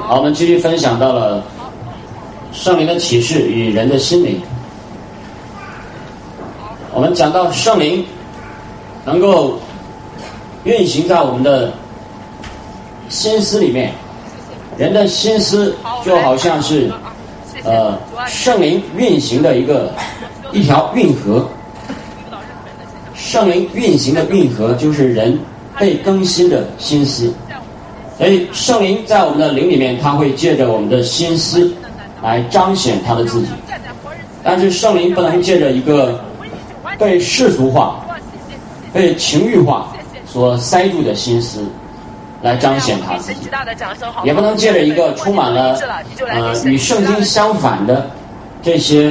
好，我们继续分享到了圣灵的启示与人的心灵。我们讲到圣灵能够运行在我们的心思里面，人的心思就好像是圣灵运行的一条运河。圣灵运行的运河就是人被更新的心思。所以圣灵在我们的灵里面，他会借着我们的心思来彰显他的自己。但是圣灵不能借着一个被世俗化、被情欲化所塞住的心思来彰显他自己，也不能借着一个充满了与圣经相反的这些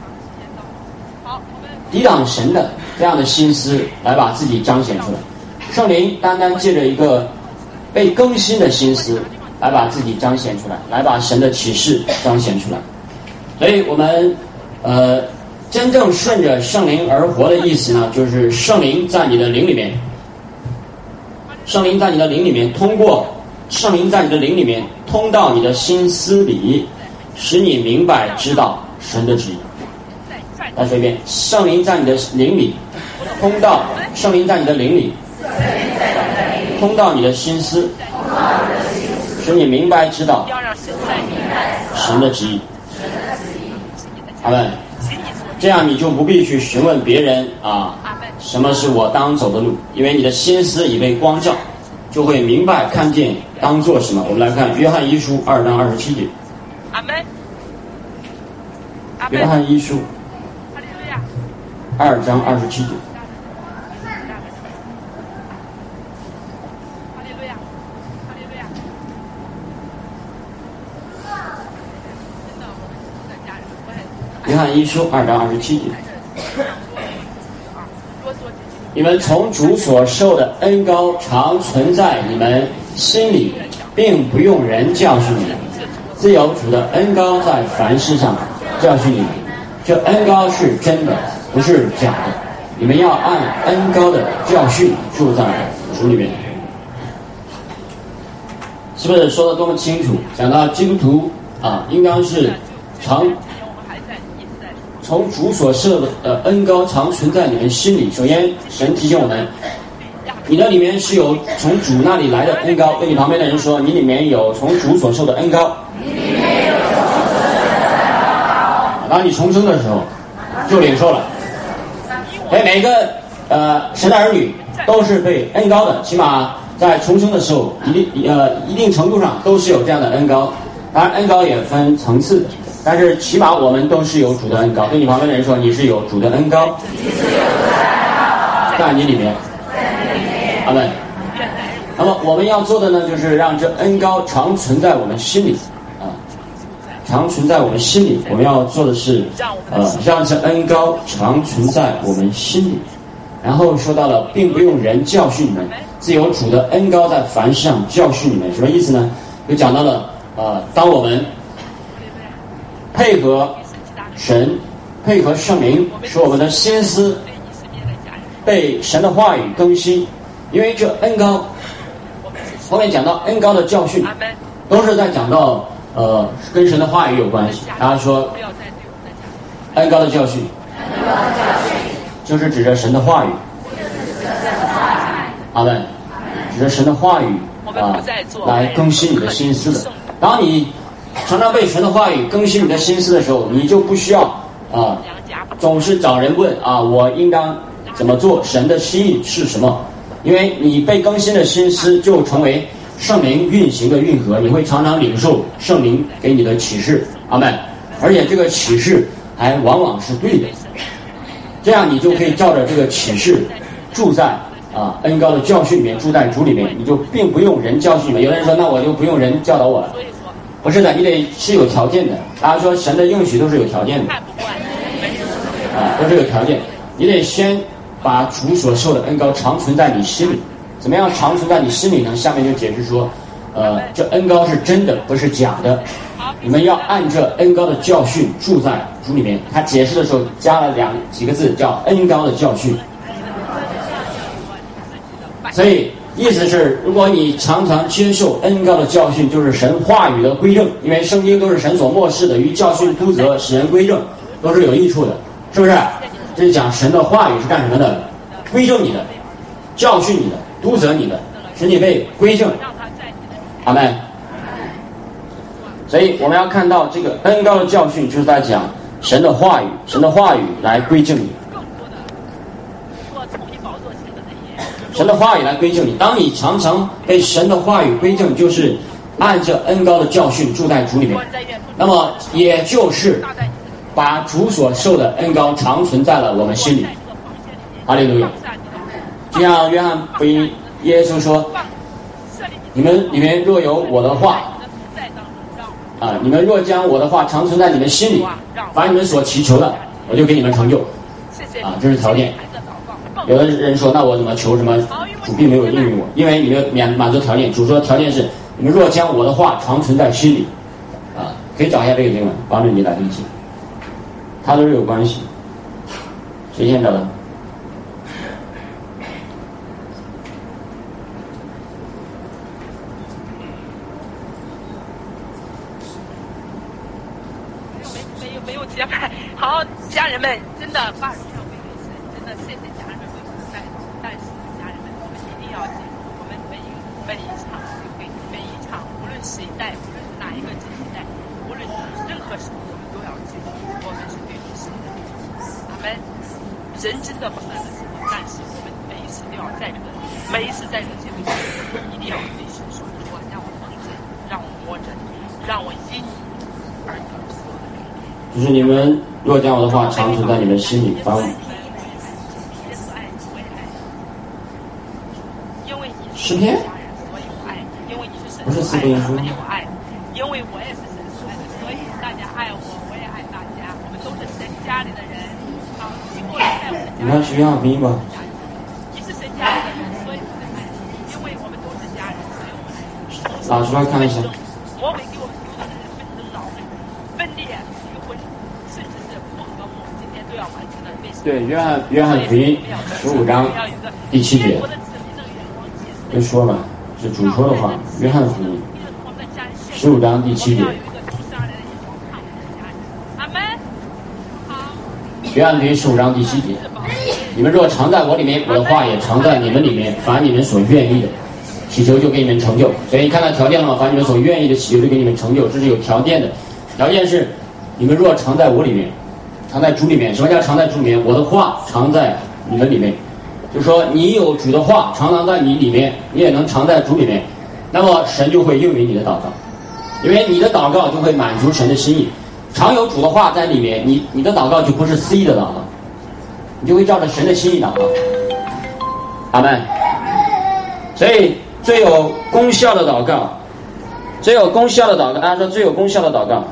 抵挡神的这样的心思来把自己彰显出来。圣灵单单借着一个被更新的心思来把自己彰显出来，来把神的启示彰显出来。所以我们真正顺着圣灵而活的意思呢，就是圣灵在你的灵里面，圣灵在你的灵里面，通过圣灵在你的灵里面通到你的心思里，使你明白知道神的旨意。再说一遍，圣灵在你的灵里通到，圣灵在你的灵里通到你的心思，使你明白知道神的旨意。阿们。这样你就不必去询问别人什么是我当走的路，因为你的心思已被光照，就会明白看见当做什么。我们来看约翰一书2章27节。 阿门。 约翰一书2章27节。约翰一书2章27节。你们从主所受的恩膏常存在你们心里，并不用人教训你们，自有主的恩膏在凡事上教训你们。这恩膏是真的，不是假的。你们要按恩膏的教训住在主里面。是不是说得多么清楚？讲到基督徒应当是从主所设的恩膏常存在你们心里。首先神提醒我们，你的里面是有从主那里来的恩膏。对你旁边的人说，你里面有从主所受的恩膏。当你重生的时候就领受了。所以每个神的儿女都是被恩膏的，起码在重生的时候一定程度上都是有这样的恩膏。当然恩膏也分层次的，但是起码我们都是有主的恩膏。对你旁边的人说，你是有主的恩膏在你里面。阿们。那么我们要做的呢，就是让这恩膏常存在我们心里常存在我们心里。我们要做的是让这恩膏常存在我们心里。然后说到了，并不用人教训你们，自有主的恩膏在凡事上教训你们。什么意思呢？就讲到了当我们配合神，配合圣灵，使我们的心思被神的话语更新。因为这恩膏后面讲到恩膏的教训，都是在讲到跟神的话语有关系。大家说恩膏的教训就是指着神的话语。阿们。指着神的话语来更新你的心思的。当你常常被神的话语更新你的心思的时候，你就不需要总是找人问我应当怎么做，神的心意是什么。因为你被更新的心思就成为圣灵运行的运河，你会常常领受圣灵给你的启示。阿们。而且这个启示还往往是对的，这样你就可以照着这个启示住在恩膏的教训里面，住在主里面，你就并不用人教训你们。有人说，那我就不用人教导我了。不是的，你得是有条件的。大家说神的应许都是有条件的都是有条件。你得先把主所受的恩膏常存在你心里。怎么样常存在你心里呢？下面就解释说这恩膏是真的，不是假的。你们要按这恩膏的教训住在主里面。他解释的时候加了几个字，叫恩膏的教训。所以意思是，如果你常常接受恩膏的教训，就是神话语的归正，因为圣经都是神所默示的，与教训、督责、使人归正，都是有益处的，是不是？这是讲神的话语是干什么的？归正你的，教训你的，督责你的，使你被归正。阿们。所以我们要看到这个恩膏的教训，就是在讲神的话语，神的话语来归正你。神的话语来归正你。当你常常被神的话语归正，就是按着恩膏的教训住在主里面，那么也就是把主所受的恩膏常存在了我们心里。哈利路亚。就像约翰福音耶稣说，你们里面若有我的话你们若将我的话常存在你们心里，凡你们所祈求的，我就给你们成就。这是条件。有的人说，那我怎么求什么？主并没有应允我，因为你没有满足条件。主说条件是，你们若将我的话常存在心里，可以找一下这个经文，帮助你来理解，它都是有关系。谁先找的？ 没有结拜。好，家人们，真的把荣耀归给神，真的谢谢家人们为我们带领。但是家人们，我们一定要记住，我们每一场聚会，每一场，无论谁带，无论哪一个肢体带，无论任何时候，我们都要记住，我们是对你神的。我们人真的不算的时候，但是我们每一次都要在这个，每一次在这个聚会上，一定要对神说，让我蒙着你，让我摸着你，让我因你而得所有的力量。 就是你们若将我的话常存在你们心里，凡诗篇不是四福音书， 因为我也是神所爱的，所以大家爱我，我也爱大家，我们都是神家里的人。好，经过人在我的家里， 你看是约翰福音吧？ 你是神家里的人，所以我们爱你，因为我们都是家人，所以我们爱你。 拿出来看一下。 魔鬼给我们丢的人纷争、恼恨、分裂、离婚，甚至是不和睦，今天都要完成的。 对，约翰福音15章第7节。就说了，是主说的话。约翰福音15章第7节。约翰福音15章第7节。你们若常在我里面，我的话也常在你们里面，凡你们所愿意的，祈求就给你们成就。所以你看到条件了吗？凡你们所愿意的，祈求就给你们成就，这是有条件的。条件是，你们若常在我里面，常在主里面。什么叫常在主里面？我的话常在你们里面。就是说，你有主的话常常在你里面，你也能常在主里面，那么神就会应允你的祷告，因为你的祷告就会满足神的心意。常有主的话在里面，你的祷告就不是私意的祷告，你就会照着神的心意祷告。阿们。所以最有功效的祷告，最有功效的祷告，大家说最有功效的祷告，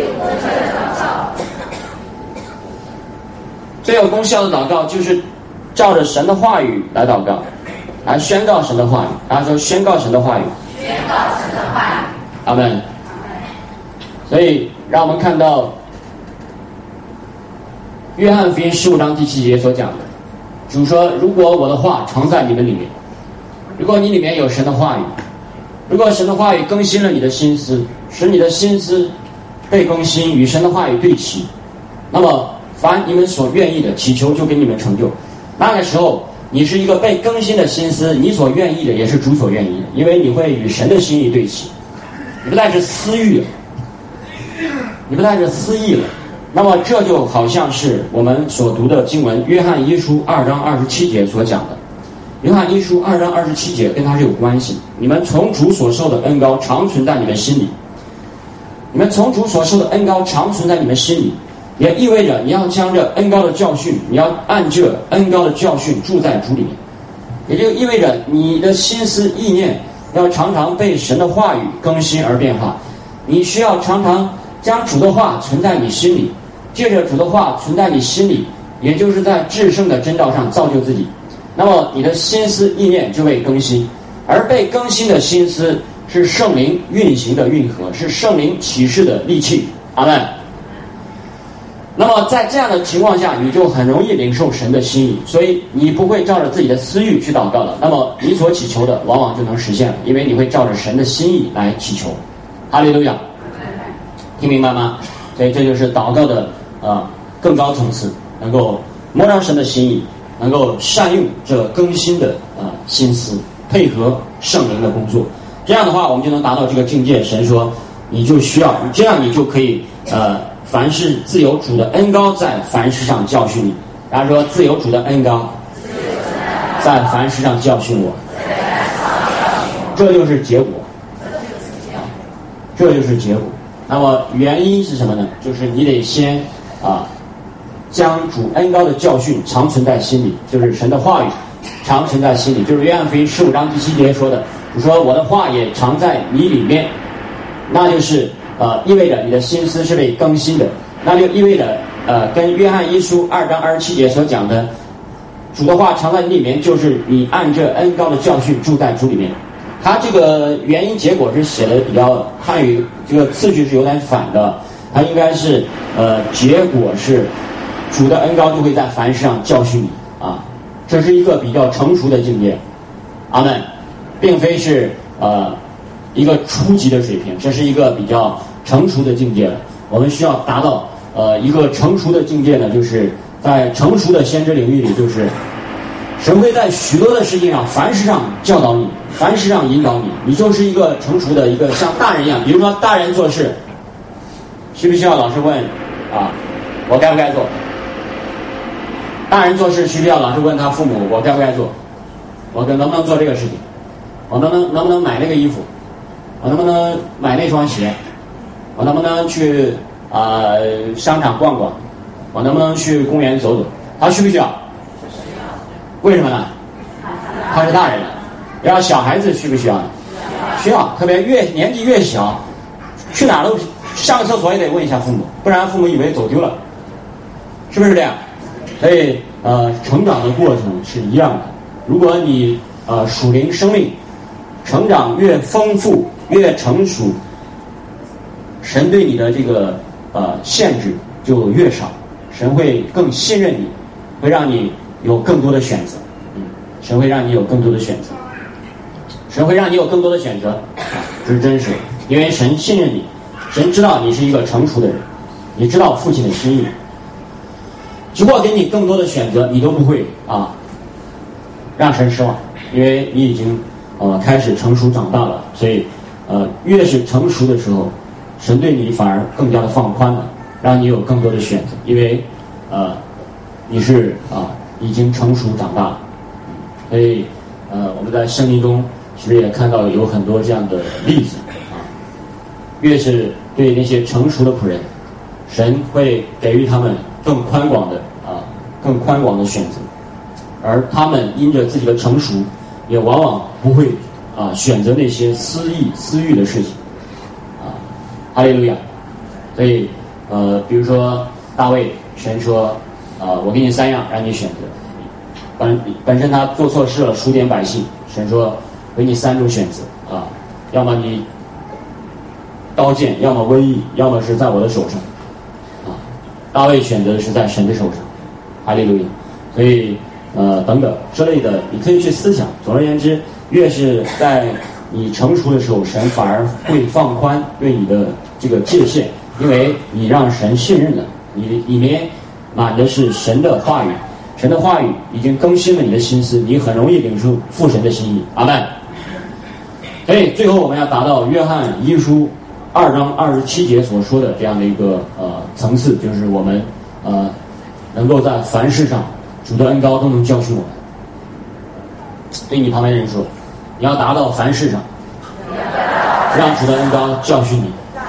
最有功效的祷告就是照着神的话语来祷告，来宣告神的话语。大家说宣告神的话语，宣告神的话语。阿们。所以让我们看到约翰福音15章第7节所讲的，主说，如果我的话常在你们里面，如果你里面有神的话语，如果神的话语更新了你的心思，使你的心思被更新，与神的话语对齐，那么凡你们所愿意的，祈求就给你们成就。那个时候你是一个被更新的心思，你所愿意的也是主所愿意的，因为你会与神的心意对齐，你不再是私欲了，你不再是私意了。那么这就好像是我们所读的经文约翰一书2章27节所讲的。约翰一书2章27节跟它是有关系。你们从主所受的恩膏常存在你们心里，你们从主所受的恩膏常存在你们心里，也意味着你要将这恩膏的教训，你要按这恩膏的教训住在主里面，也就意味着你的心思意念要常常被神的话语更新而变化。你需要常常将主的话存在你心里，借着主的话存在你心里，也就是在至圣的真道上造就自己，那么你的心思意念就被更新，而被更新的心思是圣灵运行的运河，是圣灵启示的利器。阿们。 那么在这样的情况下，你就很容易领受神的心意，所以你不会照着自己的私欲去祷告了。那么你所祈求的往往就能实现了，因为你会照着神的心意来祈求。哈利路亚，听明白吗？所以这就是祷告的更高层次，能够摸着神的心意，能够善用这更新的心思，配合圣灵的工作。这样的话，我们就能达到这个境界。神说，你就需要这样，你就可以凡事自有主的恩膏在凡事上教训你。大家说，自有主的恩膏在凡事上教训我，这就是结果，这就是结果。那么原因是什么呢？就是你得先将主恩膏的教训常存在心里，就是神的话语常存在心里，就是约翰福音15章第7节说的，就说我的话也常在你里面，那就是意味着你的心思是被更新的，那就意味着跟约翰一书2章27节所讲的主的话常在你里面，就是你按这恩膏的教训住在主里面。他这个原因结果是写的比较汉语这个次序是有点反的，他应该是结果是主的恩膏就会在凡事上教训你这是一个比较成熟的境界。阿们，并非是一个初级的水平，这是一个比较成熟的境界了。我们需要达到一个成熟的境界呢，就是在成熟的先知领域里，就是神会在许多的事情上，凡事上教导你，凡事上引导你，你就是一个成熟的一个像大人一样。比如说大人做事，需不需要老师问我该不该做？大人做事需不需要老师问他父母我该不该做？我能不能做这个事情？我能不能买那个衣服？我能不能买那双鞋？我能不能去商场逛逛？我能不能去公园走走？他需不需要？为什么呢？他是大人了。然后小孩子需不需要呢？需要，特别年纪越小，去哪儿都上个厕所也得问一下父母，不然父母以为走丢了，是不是这样？所以成长的过程是一样的。如果你属灵生命成长越丰富越成熟，神对你的这个限制就越少，神会更信任你，会让你有更多的选择。神会让你有更多的选择，神会让你有更多的选择，这是真实的。因为神信任你，神知道你是一个成熟的人，你知道父亲的心意，如果给你更多的选择，你都不会让神失望，因为你已经开始成熟长大了。所以越是成熟的时候，神对你反而更加的放宽了，让你有更多的选择，因为你是已经成熟长大了。所以我们在圣经中其实也看到有很多这样的例子越是对那些成熟的仆人，神会给予他们更宽广的选择，而他们因着自己的成熟，也往往不会选择那些私欲的事情哈利路亚。所以比如说大卫，神说我给你3样让你选择，本身他做错事了，数点百姓，神说给你3种选择要么你刀剑，要么瘟疫，要么是在我的手上大卫选择的是在神的手上，哈利路亚。所以等等之类的，你可以去思想。总而言之，越是在你成熟的时候，神反而会放宽对你的这个界限，因为你让神信任了，你里面满的是神的话语，神的话语已经更新了你的心思，你很容易领受父神的心意。阿们。所以最后我们要达到约翰一书2章27节所说的这样的一个层次，就是我们能够在凡事上主的恩膏都能教训我们。对你旁边人说，你要达到凡事上让主的恩膏教训你。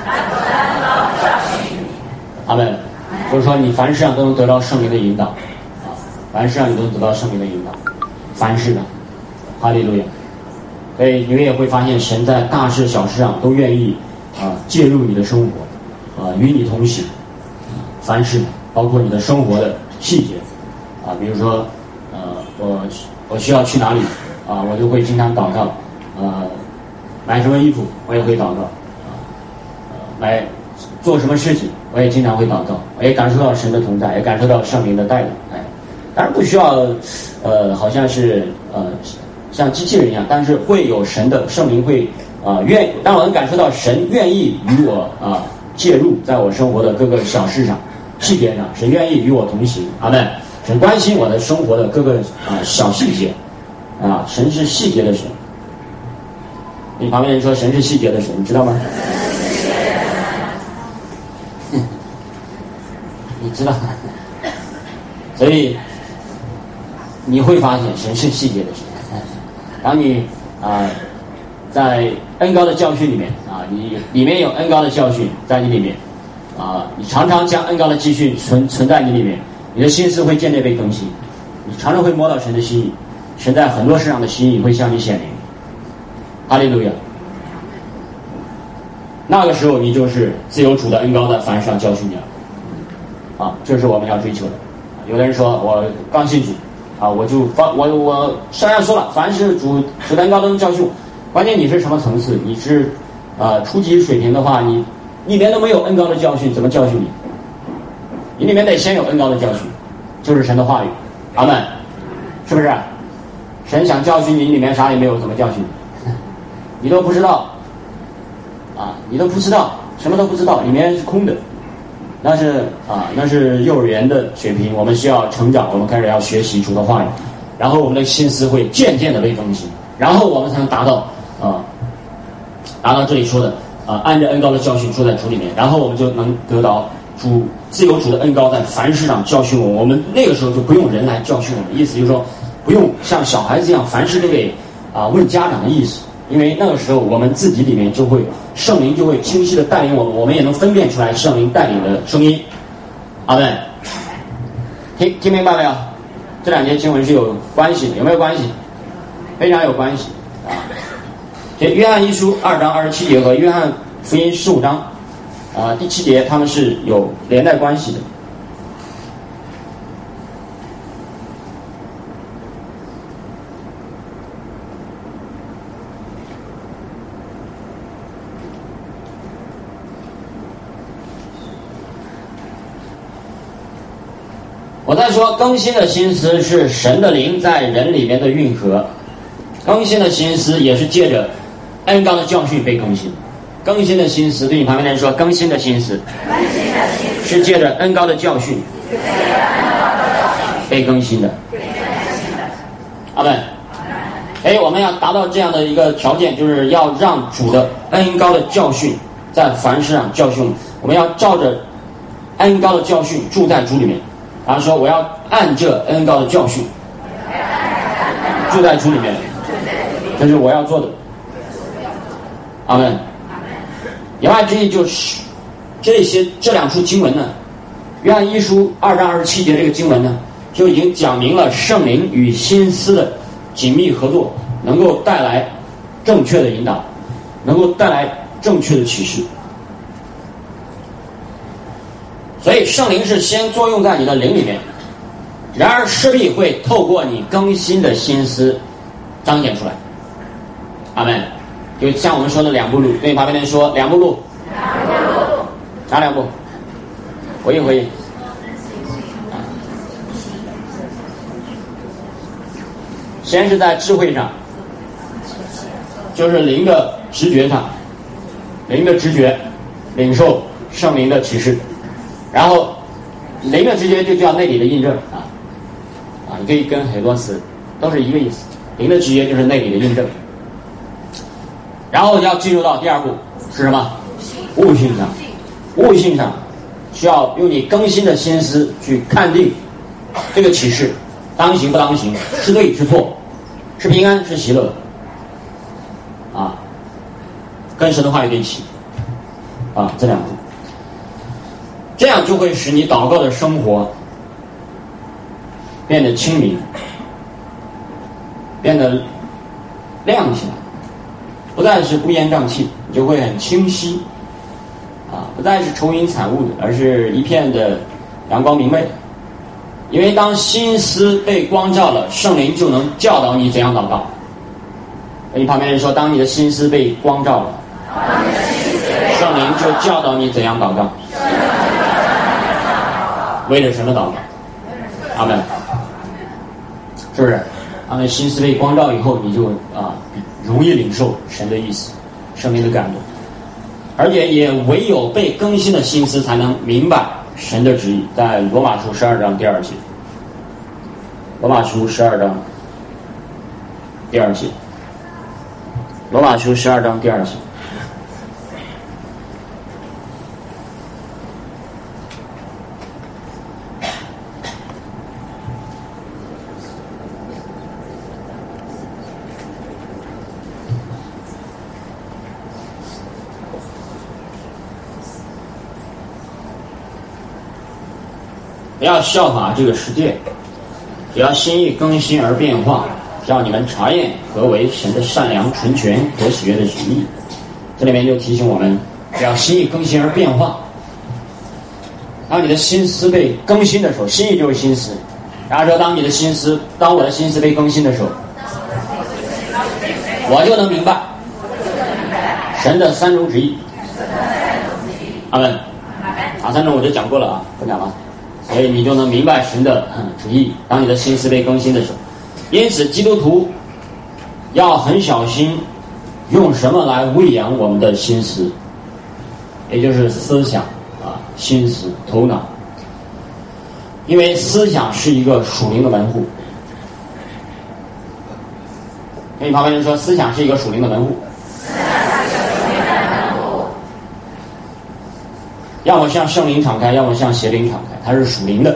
阿们。就是说你凡事上都能得到圣灵的引导凡事上你都能得到圣灵的引导，凡事上，哈利路亚。所以你们也会发现，神在大事小事上都愿意介入你的生活与你同行凡事，包括你的生活的细节比如说我需要去哪里我就会经常祷告买什么衣服我也会祷告做什么事情，我也经常会祷告，我也感受到神的同在，也感受到圣灵的带领。当然不需要好像是像机器人一样，但是会有神的圣灵会让我能感受到神愿意与我介入在我生活的各个小事上、细节上，神愿意与我同行。阿们。神关心我的生活的各个小细节神是细节的神。你旁边人说神是细节的神，你知道吗？你知道，所以你会发现神是细节的神。当你在恩膏的教训里面你里面有恩膏的教训在你里面你常常将恩膏的教训存在你里面，你的心思会渐渐被更新，你常常会摸到神的心意，神在很多事上的心意会向你显明。哈利路亚。那个时候你就是自由主的恩膏在凡事上教训你了这是我们要追求的。有的人说我刚信主我上样说了，凡是主的恩膏都能教训我。关键你是什么层次？你是初级水平的话，你里面都没有恩膏的教训，怎么教训你？你里面得先有恩膏的教训，就是神的话语。阿们，是不是？神想教训你，里面啥也没有，怎么教训你？你都不知道你都不知道，什么都不知道，里面是空的。那是幼儿园的水平，我们需要成长，我们开始要学习主的话语，然后我们的心思会渐渐的被更新，然后我们才能达到这里说的按着恩膏的教训住在主里面，然后我们就能得到自由主的恩膏在凡事上教训我们。我们那个时候就不用人来教训我们，意思就是说不用像小孩子一样凡事都得问家长的意思，因为那个时候我们自己里面就会圣灵就会清晰的带领我们，我们也能分辨出来圣灵带领的声音。阿们，听明白没有？这两节经文是有关系的，有没有关系？非常有关系约翰一书2章27节和约翰福音15章第7节，他们是有连带关系的。我在说更新的心思是神的灵在人里面的运河，更新的心思也是借着恩膏的教训被更新。更新的心思，对你旁边的人说，更新的心思是借着恩膏的教训被更新的。阿们。我们要达到这样的一个条件，就是要让主的恩膏的教训在凡事上教训我们要照着恩膏的教训住在主里面。然后说我要按这恩膏的教训住在主里面，这是我要做的。阿们。言外之意就是这两处经文呢，约翰一书2章27节这个经文呢，就已经讲明了圣灵与心思的紧密合作能够带来正确的引导，能够带来正确的启示。所以圣灵是先作用在你的灵里面，然而势必会透过你更新的心思彰显出来。阿们。就像我们说的两步路，对旁边的人说两步路。哪两步？回应回应。先是在智慧上，就是灵的直觉上，灵的直觉领受圣灵的启示，然后灵的直觉就叫内里的印证你可以跟很多词都是一个意思，灵的直觉就是内里的印证。然后要进入到第二步是什么？悟性上。悟性上需要用你更新的心思去看定这个启示当行不当行，是对是错，是平安是喜乐跟神的话语对齐这两步，这样就会使你祷告的生活变得清明，变得亮起来，不再是乌烟瘴气，你就会很清晰不再是愁云惨雾的，而是一片的阳光明媚。因为当心思被光照了，圣灵就能教导你怎样祷告。你旁边人说，当你的心思被光照了，圣灵就教导你怎样祷告，为了神的祷告。阿们，是不是？阿们，心思被光照以后，你就容易领受神的意思，生命的感动，而且也唯有被更新的心思才能明白神的旨意。在罗马书12章第2节，罗马书12章第2节，罗马书12章第2节。不要效法这个世界，只要心意更新而变化，让你们查验何为神的善良、纯全和喜悦的旨意。这里面就提醒我们，只要心意更新而变化。当你的心思被更新的时候，心意就是心思。然后说，当我的心思被更新的时候，我就能明白神的3种旨意。阿们。3种我就讲过了啊，不讲了。所以你就能明白神的旨意。当你的心思被更新的时候，因此基督徒要很小心用什么来喂养我们的心思，也就是思想心思、头脑。因为思想是一个属灵的门户。跟你旁边人说，思想是一个属灵的门户。要么向圣灵敞开，要么向邪灵敞开，它是属灵的。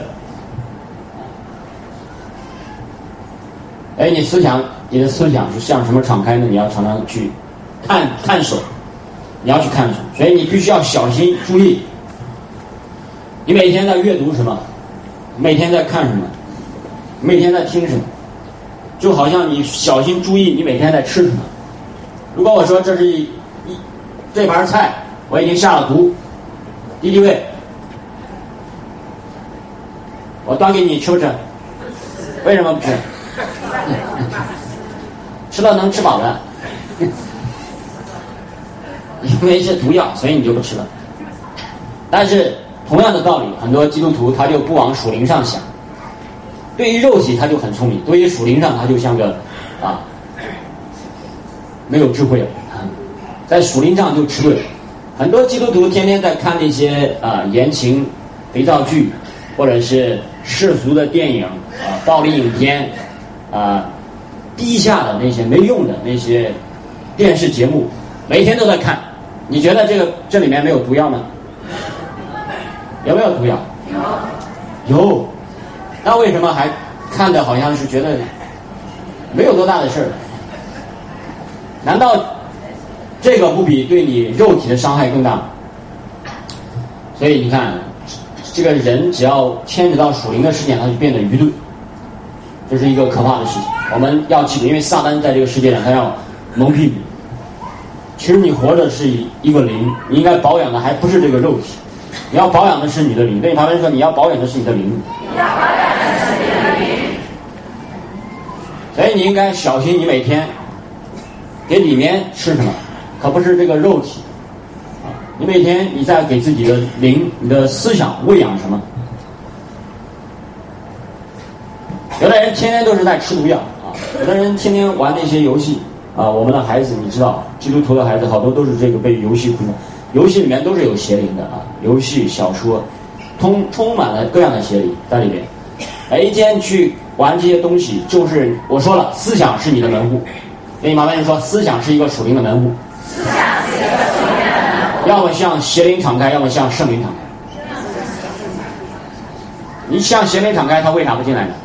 你的思想是向什么敞开呢？你要常常去看守，你要去看守，所以你必须要小心注意。你每天在阅读什么？每天在看什么？每天在听什么？就好像你小心注意你每天在吃什么。如果我说这是这盘菜我已经下了毒，敌敌畏，我端给你吃不吃？为什么不吃？吃了能吃饱的，因为是毒药，所以你就不吃了。但是同样的道理，很多基督徒他就不往属灵上想，对于肉体他就很聪明，对于属灵上他就像个没有智慧了，在属灵上就吃对了。很多基督徒天天在看那些言情肥皂剧，或者是世俗的电影暴力影片低下的那些没用的那些电视节目，每天都在看。你觉得这里面没有毒药吗？有没有毒药？有。那为什么还看的好像是觉得没有多大的事儿？难道这个不比对你肉体的伤害更大？所以你看，这个人只要牵扯到属灵的事件，他就变得愚钝，这是一个可怕的事情。我们要记住，因为撒旦在这个世界上他要蒙蔽你。其实你活着是一个灵，你应该保养的还不是这个肉体，你要保养的是你的灵。对你旁边说，你要保养的是你的灵。所以你应该小心，你每天给里面吃什么，可不是这个肉体。你每天你在给自己的灵、你的思想喂养什么？有的人天天都是在吃毒药有的人天天玩那些游戏我们的孩子，你知道，基督徒的孩子好多都是这个被游戏困的，游戏里面都是有邪灵的游戏、小说，充满了各样的邪灵在里面。每一天去玩这些东西，就是我说了，思想是你的门户。跟你旁边人说，思想是一个属灵的门户。要么向邪灵敞开，要么向圣灵敞开。你向邪灵敞开，他为啥不进来呢？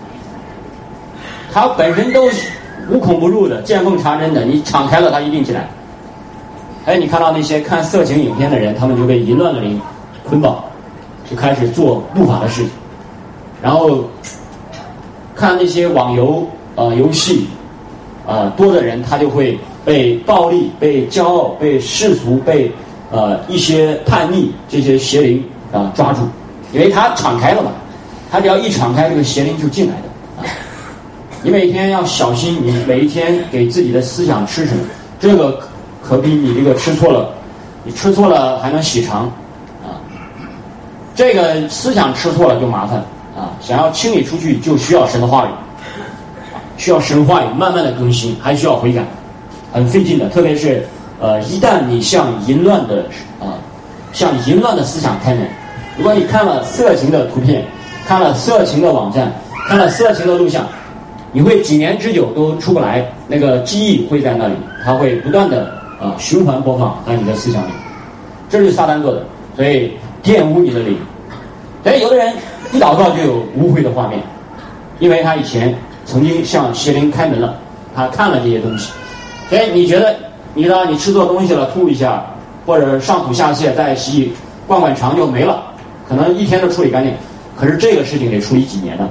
他本身都无孔不入的，见缝插针的，你敞开了，他一定进来。你看到那些看色情影片的人，他们就被淫乱的灵捆绑，就开始做不法的事情。然后看那些网游游戏多的人，他就会被暴力、被骄傲、被世俗、被一些叛逆这些邪灵抓住，因为他敞开了嘛，他只要一敞开，这个邪灵就进来的你每天要小心，你每一天给自己的思想吃什么，这个可比你这个吃错了你吃错了还能洗肠啊。这个思想吃错了就麻烦啊，想要清理出去就需要神的话语，需要神话语慢慢的更新，还需要悔改，很费劲的。特别是一旦你向淫乱的思想开门，如果你看了色情的图片，看了色情的网站，看了色情的录像，你会几年之久都出不来，那个记忆会在那里，它会不断的循环播放在你的思想里，这是撒旦做的，所以玷污你的灵。所以有的人一祷告就有污秽的画面，因为他以前曾经向邪灵开门了，他看了这些东西。所以你觉得你吃错东西了，吐一下，或者上吐下泻，在洗灌肠就没了，可能一天都处理干净。可是这个事情得处理几年呢？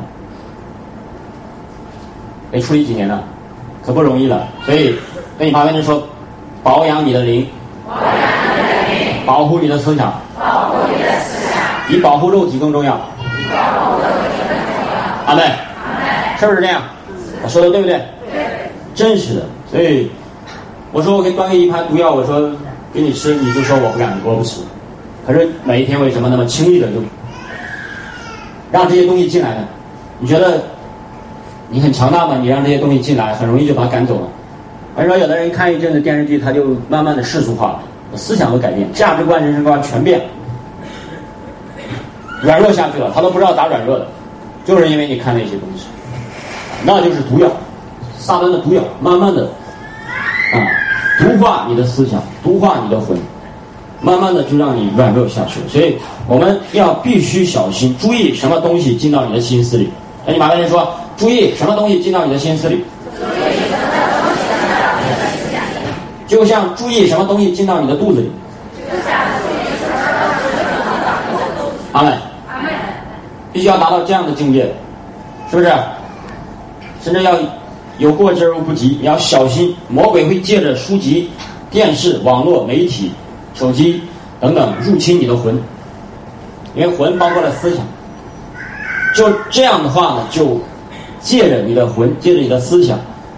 得处理几年呢？可不容易了。所以跟你旁边人说，保养你的灵，保护你的思想，比保护肉体更重要。阿们，是不是这样？我说的对不对？真是的。所以我说我给端给一盘毒药，我说给你吃，你就说我不敢，我不吃。可是每一天为什么那么轻易的就让这些东西进来呢？你觉得你很强大吗？你让这些东西进来，很容易就把它赶走了。而说有的人看一阵子电视剧，他就慢慢的世俗化了，思想都改变，价值观、人生观全变了，软弱下去了，他都不知道咋软弱的，就是因为你看那些东西，那就是毒药，撒旦的毒药，慢慢的毒化你的思想，毒化你的魂，慢慢的就让你软弱下去。所以我们必须小心，注意什么东西进到你的心思里。你把别人说，注意什么东西进到你的心思里，就像注意什么东西进到你的肚子里。阿们，必须要达到这样的境界，是不是？甚至要有过之而无不及，你要小心，魔鬼会借着书籍、电视、网络、媒体、手机等等入侵你的魂，因为魂包括了思想。就这样的话呢，就借着你的魂，借着你的思想，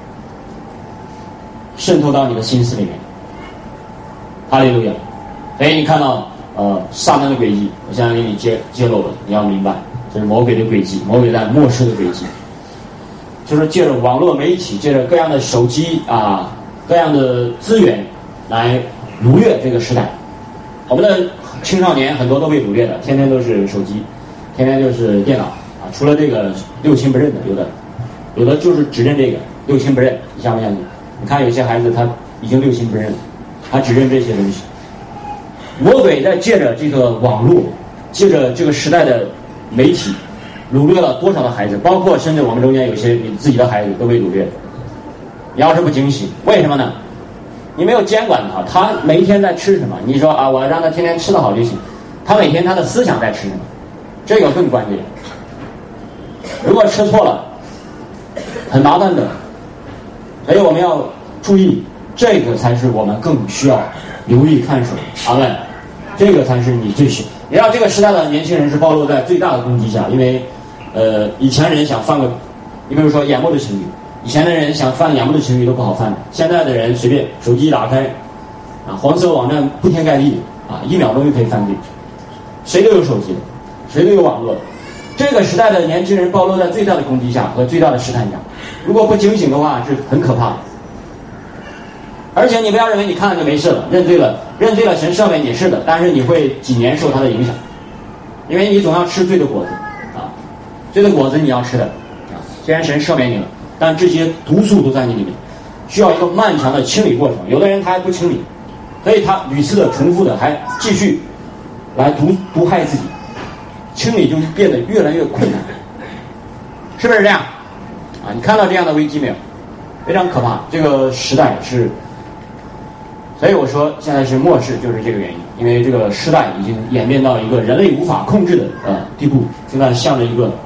渗透到你的心思里面。哈利路亚！所以你看到撒旦的诡计，我现在给你揭露了，你要明白，这是魔鬼的诡计，魔鬼在末世的诡计，就是借着网络媒体，借着各样的手机各样的资源来掳掠这个时代。我们的青少年很多都被掳掠的，天天都是手机，天天就是电脑除了这个六亲不认的，有的就是只认这个，六亲不认，你相不相信？你看有些孩子他已经六亲不认了，他只认这些东西。魔鬼在借着这个网络，借着这个时代的媒体，掳掠了多少的孩子，包括甚至我们中间有些你自己的孩子都被掳掠。你要是不警醒，为什么呢？你没有监管他，他每一天在吃什么？你说我让他天天吃得好就行，他每天他的思想在吃什么？这个更关键。如果吃错了，很麻烦的。所以我们要注意，这个才是我们更需要留意看守。阿们，这个才是你最需要。你让这个时代的年轻人是暴露在最大的攻击下，因为以前人想犯个，你比如说眼目的情欲，以前的人想犯眼目的情欲都不好犯的，现在的人随便手机一打开黄色网站铺天盖地1秒钟就可以犯罪，谁都有手机，谁都有网络。这个时代的年轻人暴露在最大的攻击下和最大的试探下，如果不警醒的话是很可怕的。而且你不要认为你看了就没事了，认罪了神赦免你是的，但是你会几年受他的影响，因为你总要吃罪的果子罪的果子你要吃的虽然神赦免你了，但这些毒素都在你里面，需要一个漫长的清理过程。有的人他还不清理，所以他屡次的重复的还继续来毒害自己，清理就变得越来越困难，是不是这样你看到这样的危机没有？非常可怕。这个时代是，所以我说现在是末世，就是这个原因，因为这个时代已经演变到一个人类无法控制的地步，现在向着一个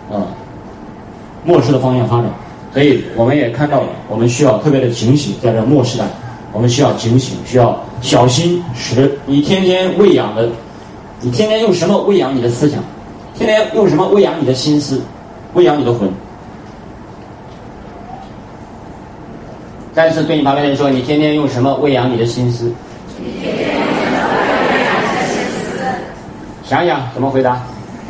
末世的方向发展。所以我们也看到了，我们需要特别的警醒，在这末世代我们需要警醒，需要小心，使你天天喂养的，你天天用什么喂养你的思想，天天用什么喂养你的心思，喂养你的魂。再次对你旁边的人说，你天天用什么喂养你的心思？ 想一想怎么回答？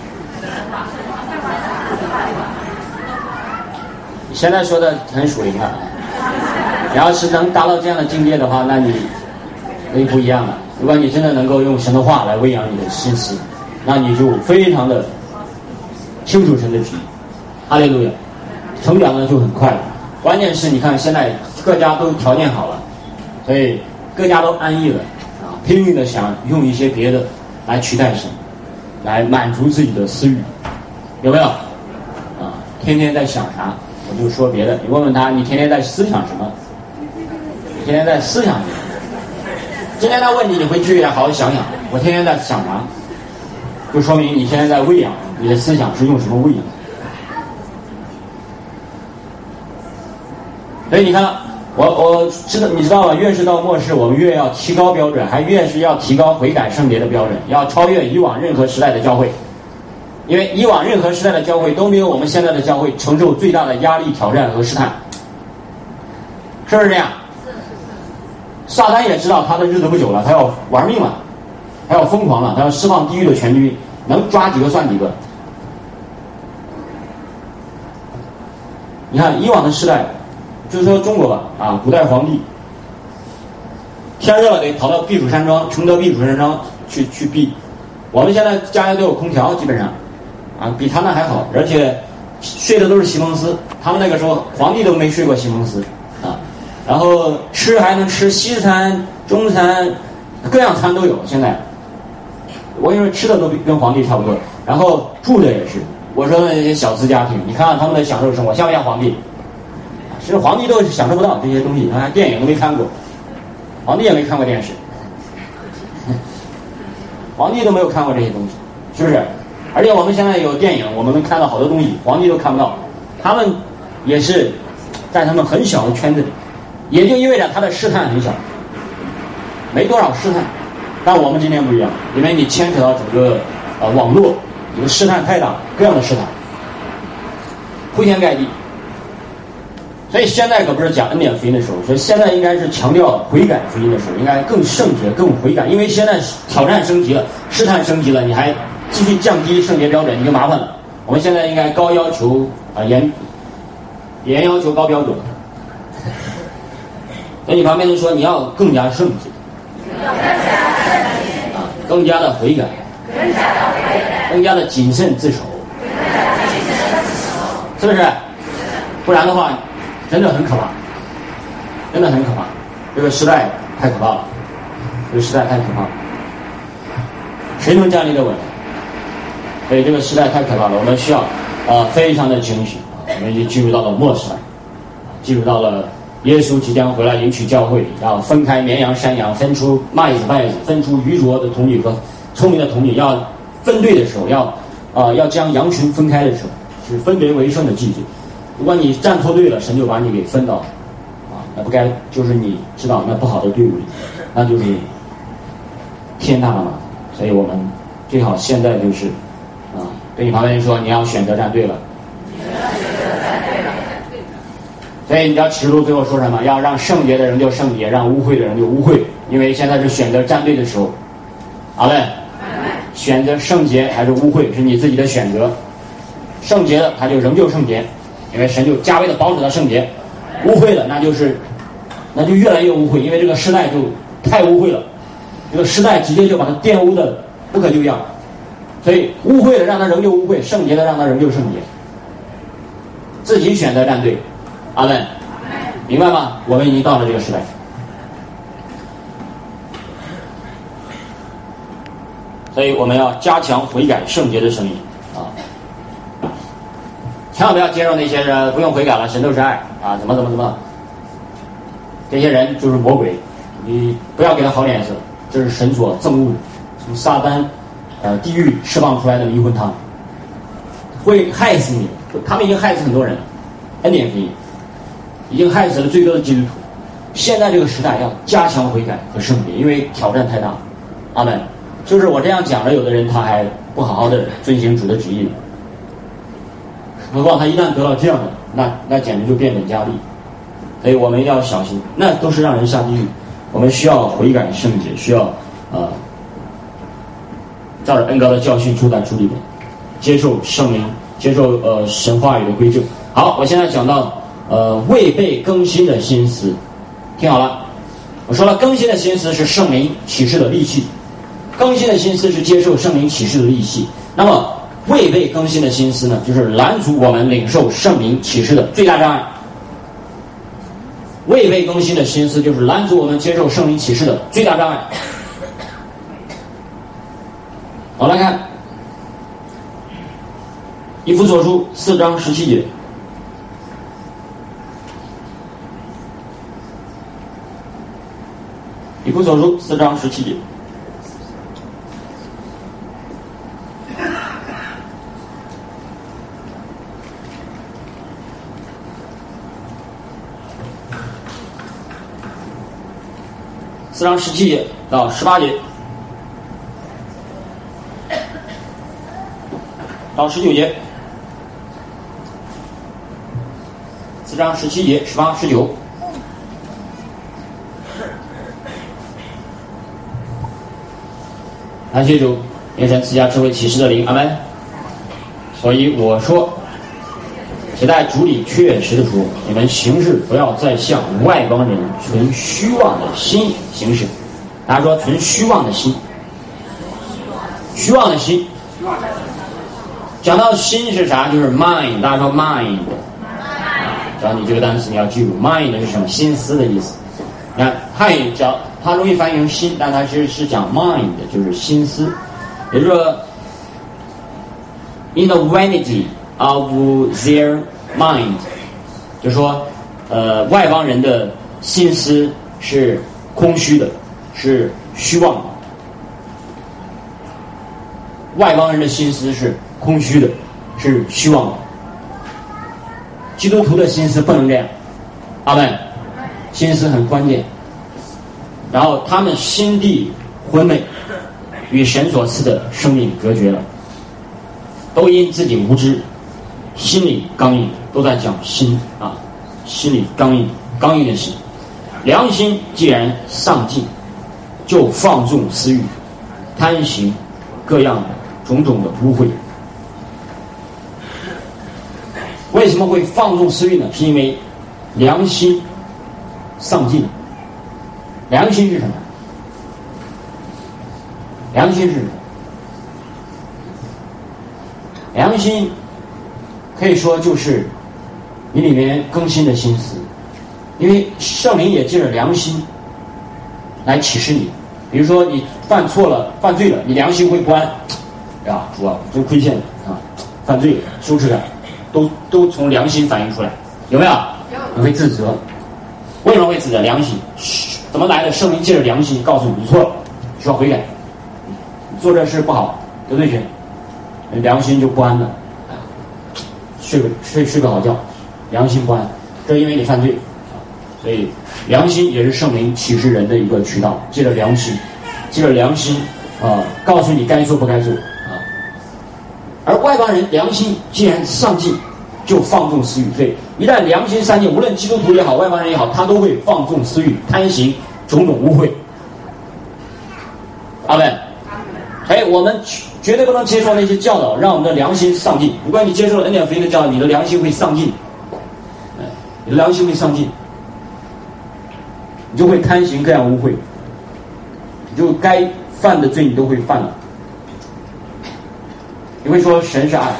你现在说的很属灵了。你要是能达到这样的境界的话，那你不一样了。如果你真的能够用神的话来喂养你的心思，那你就非常的清楚神的旨意。哈利路亚，成长呢就很快了。关键是你看现在各家都条件好了，所以各家都安逸了啊，拼命的想用一些别的来取代神，来满足自己的私欲，有没有？啊，天天在想啥？我就说别的，你问问他，你天天在思想什么？你天天在思想什么？今天他问你，你回去好好想想，我天天在想啥？就说明你现在在喂养，你的思想是用什么喂养？所以你看，我知道，你知道吗？越是到末世，我们越要提高标准，还越是要提高悔改圣洁的标准，要超越以往任何时代的教会。因为以往任何时代的教会都没有我们现在的教会承受最大的压力、挑战和试探，是不是这样？撒旦也知道他的日子不久了，他要玩命了，他要疯狂了，他要释放地狱的全军，能抓几个算几个。你看以往的时代，就是说中国吧，啊，古代皇帝天热了得跑到避暑山庄，承德避暑山庄去避。我们现在家家都有空调，基本上啊，比他那还好，而且睡的都是席梦思，他们那个时候皇帝都没睡过席梦思啊。然后吃还能吃西餐、中餐，各样餐都有。现在我因为吃的都跟皇帝差不多，然后住的也是。我说那些小资家庭，你看看他们的享受生活，像不像皇帝？其实皇帝都享受不到这些东西，啊，电影都没看过，皇帝也没看过电视，皇帝都没有看过这些东西，是不是？而且我们现在有电影，我们能看到好多东西，皇帝都看不到。他们也是在他们很小的圈子里，也就意味着他的试探很小，没多少试探。但我们今天不一样，因为你牵扯到整个网络，你的试探太大，各样的试探，铺天盖地。所以现在可不是讲恩典福音的时候，所以现在应该是强调悔改福音的时候，应该更圣洁、更悔改。因为现在挑战升级了，试探升级了，你还继续降低圣洁标准，你就麻烦了。我们现在应该高要求严要求高标准。所以你旁边人说你要更加圣洁，更加的悔改，更加的谨慎自守，是不是？不然的话真的很可怕，真的很可怕。这个时代太可怕了，这个时代太可怕了，谁能站立得稳？所以这个时代太可怕了，我们需要非常的警醒。我们已经进入到了末世，进入到了耶稣即将回来迎娶教会，要分开绵羊山羊，分出麦子稗子，分出愚拙的童女和聪明的童女，要分队的时候，要将羊群分开的时候，是分别为圣的季节。如果你站错队了，神就把你给分到那不该，就是你知道那不好的队伍里，那就是天大的麻烦。所以我们最好现在就是对你旁边人说，你要选择站队了。所以你知道启示录最后说什么？要让圣洁的人就圣洁，让污秽的人就污秽。因为现在是选择站队的时候。阿们。选择圣洁还是污秽是你自己的选择。圣洁的他就仍旧圣洁，因为神就加倍的保守他圣洁。污秽的那就越来越污秽，因为这个时代就太污秽了，这个时代直接就把它玷污的不可救药。所以污秽的让他仍旧污秽，圣洁的让他仍旧圣洁。自己选择站队。阿们，明白吗？我们已经到了这个时代，所以我们要加强悔改圣洁的声音千万不要接受那些人不用悔改了，神都是爱怎么，这些人就是魔鬼，你不要给他好脸色，这是神所憎恶的，从撒旦地狱释放出来的离婚汤，会害死你。他们已经害死很多人，恩典福音已经害死了最多的基督徒。现在这个时代要加强悔改和圣洁，因为挑战太大。阿们。就是我这样讲了，有的人他还不好好的遵行主的旨意，何况他一旦得到这样的，那简直就变本加厉。所以我们要小心，那都是让人下地狱。我们需要悔改圣洁，需要照着恩膏的教训住在主里面，接受圣灵，接受神话语的规正。好，我现在讲到未被更新的心思，听好了，我说了，更新的心思是圣灵启示的利器，更新的心思是接受圣灵启示的利器。那么未被更新的心思呢，就是拦阻我们领受圣灵启示的最大障碍。未被更新的心思就是拦阻我们接受圣灵启示的最大障碍。好，来看以弗所书4章17节。以弗所书4章17节。4章17节到18节到19节，4章17节、18、19。感谢主，愿神赐下智慧启示的灵，阿们。所以我说，且在主里确实的说，你们行事不要再像外邦人存虚妄的心行事。大家说存虚妄的心，虚妄的心。讲到心是啥？就是 mind， 大家说 mind。讲你这个单词你要记住 ，mind 是什么？心思的意思。你看，它容易翻译成心，但它其实是讲 mind， 就是心思。也就是说 ，in the vanity of their mind， 就是说，外邦人的心思是空虚的，是虚妄的。外邦人的心思是空虚的，是虚妄的。基督徒的心思不能这样，阿们。心思很关键。然后他们心地昏昧，与神所赐的生命隔绝了，都因自己无知，心里刚硬，都在讲心啊，心里刚硬的心。良心既然丧尽，就放纵私欲，贪行各样的种种的污秽。为什么会放纵私欲呢？是因为良心丧尽。良心是什么？良心是什么？良心可以说就是你里面更新的心思，因为圣灵也借着良心来启示你。比如说你犯错了、犯罪了，你良心会不安呀，主啊，真亏欠啊，犯罪了，羞耻感都从良心反映出来，有没有？你会自责。为什么会自责？良心怎么来的？圣灵借着良心告诉你，你错了，需要悔改，你做这事不好，得罪神，良心就不安了，睡个好觉，良心不安，这是因为你犯罪，所以良心也是圣灵启示人的一个渠道，借着良心告诉你该做不该做啊。而外邦人良心既然丧尽，就放纵私欲，所以一旦良心丧尽，无论基督徒也好，外邦人也好，他都会放纵私欲，贪行种种污秽。阿们。我们绝对不能接受那些教导让我们的良心丧尽。如果你接受了恩典福音的教导，你的良心会丧尽，你的良心会丧尽，你就会贪行各样污秽，你就该犯的罪你都会犯了。你会说神是爱，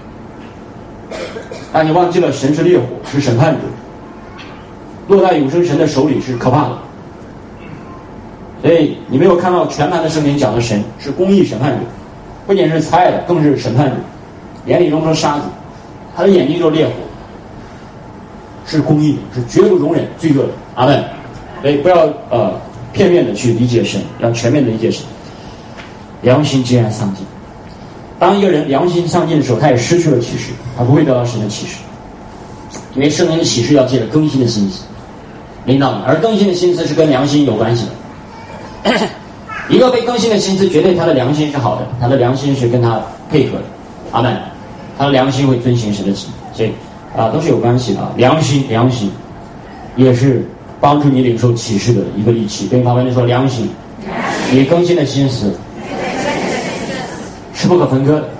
但你忘记了神是烈火，是审判者，落在永生神的手里是可怕的。所以你没有看到全盘的圣经讲的神是公义审判者，不仅是慈爱的，更是审判者，眼里容成沙子，他的眼睛就是烈火，是公义的，是绝不容忍罪恶的。阿们。所以不要片面的去理解神，要全面的理解神。良心既然丧尽，当一个人良心丧尽的时候，他也失去了启示，他不会得到神的启示，因为圣灵的启示要借着更新的心思领导你，而更新的心思是跟良心有关系的。一个被更新的心思，绝对他的良心是好的，他的良心是跟他配合的。阿们。他的良心会遵行神的旨意，所以都是有关系的。良心也是帮助你领受启示的一个利器。跟旁边人说，良心，你更新的心思不可分割的，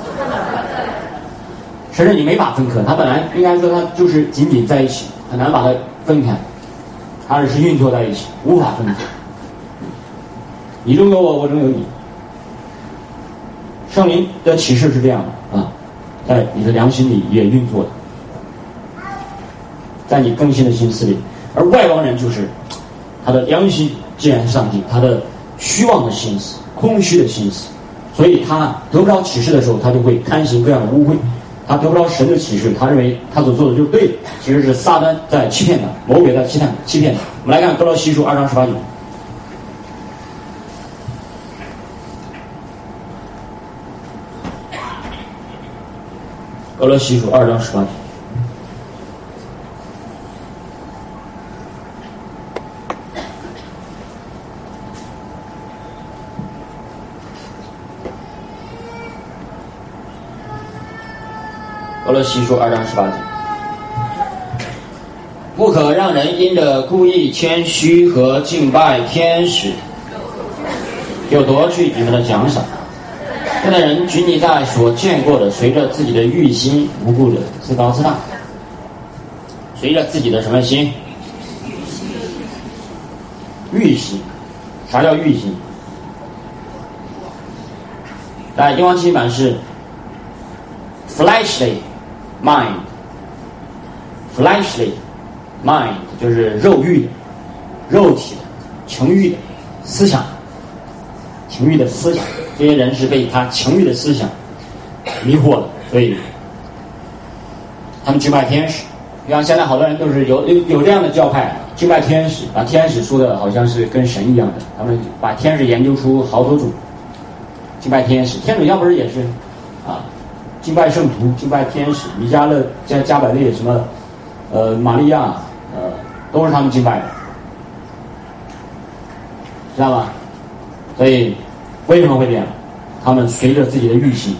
甚至你没法分割，它本来应该说它就是紧紧在一起，很难把它分开，它是运作在一起，无法分割。你中有我，我中有你。圣灵的启示是这样的啊，在你的良心里也运作的，在你更新的心思里。而外邦人就是他的良心既然是上帝，他的虚妄的心思、空虚的心思，所以他得不着启示的时候，他就会贪行各样的污秽。他得不着神的启示，他认为他所做的就是对的，其实是撒旦在欺骗他，魔鬼在欺骗他。我们来看哥罗西书2章18节。哥罗西书2章18节。哥罗西书2章18节，不可让人因着故意谦虚和敬拜天使，就夺去你们的奖赏。这类人拘泥在所见过的，随着自己的欲心无故的自高自大，随着自己的什么心？欲心。啥叫欲心？在英王七版是 fleshly mind，fleshly mind 就是肉欲的、肉体的、情欲的思想，情欲的思想。这些人是被他情欲的思想迷惑了，所以他们敬拜天使。你看现在好多人都是有这样的教派，敬拜天使，把天使说的好像是跟神一样的，他们把天使研究出好多种。敬拜天使，天主教不是也是啊？敬拜圣徒，敬拜天使，弥迦勒、加百列什么，玛利亚，都是他们敬拜的，知道吧？所以为什么会这样？他们随着自己的欲心，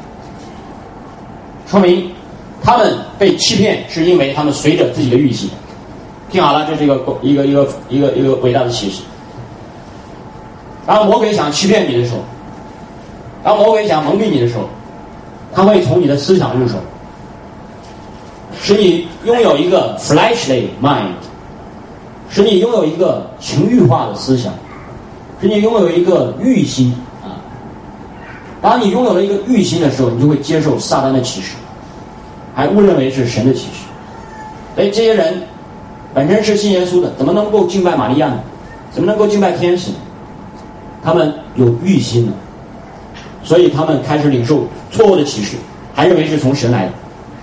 说明他们被欺骗，是因为他们随着自己的欲心。听好了，这是一个伟大的启示。当魔鬼想欺骗你的时候，当魔鬼想蒙蔽你的时候，他会从你的思想入手，使你拥有一个 fleshly mind， 使你拥有一个情欲化的思想，使你拥有一个欲心啊。当你拥有了一个欲心的时候，你就会接受撒旦的启示，还误认为是神的启示。所以这些人本身是信耶稣的，怎么能够敬拜玛利亚呢？怎么能够敬拜天使呢？他们有欲心了，所以他们开始领受错误的启示，还认为是从神来的。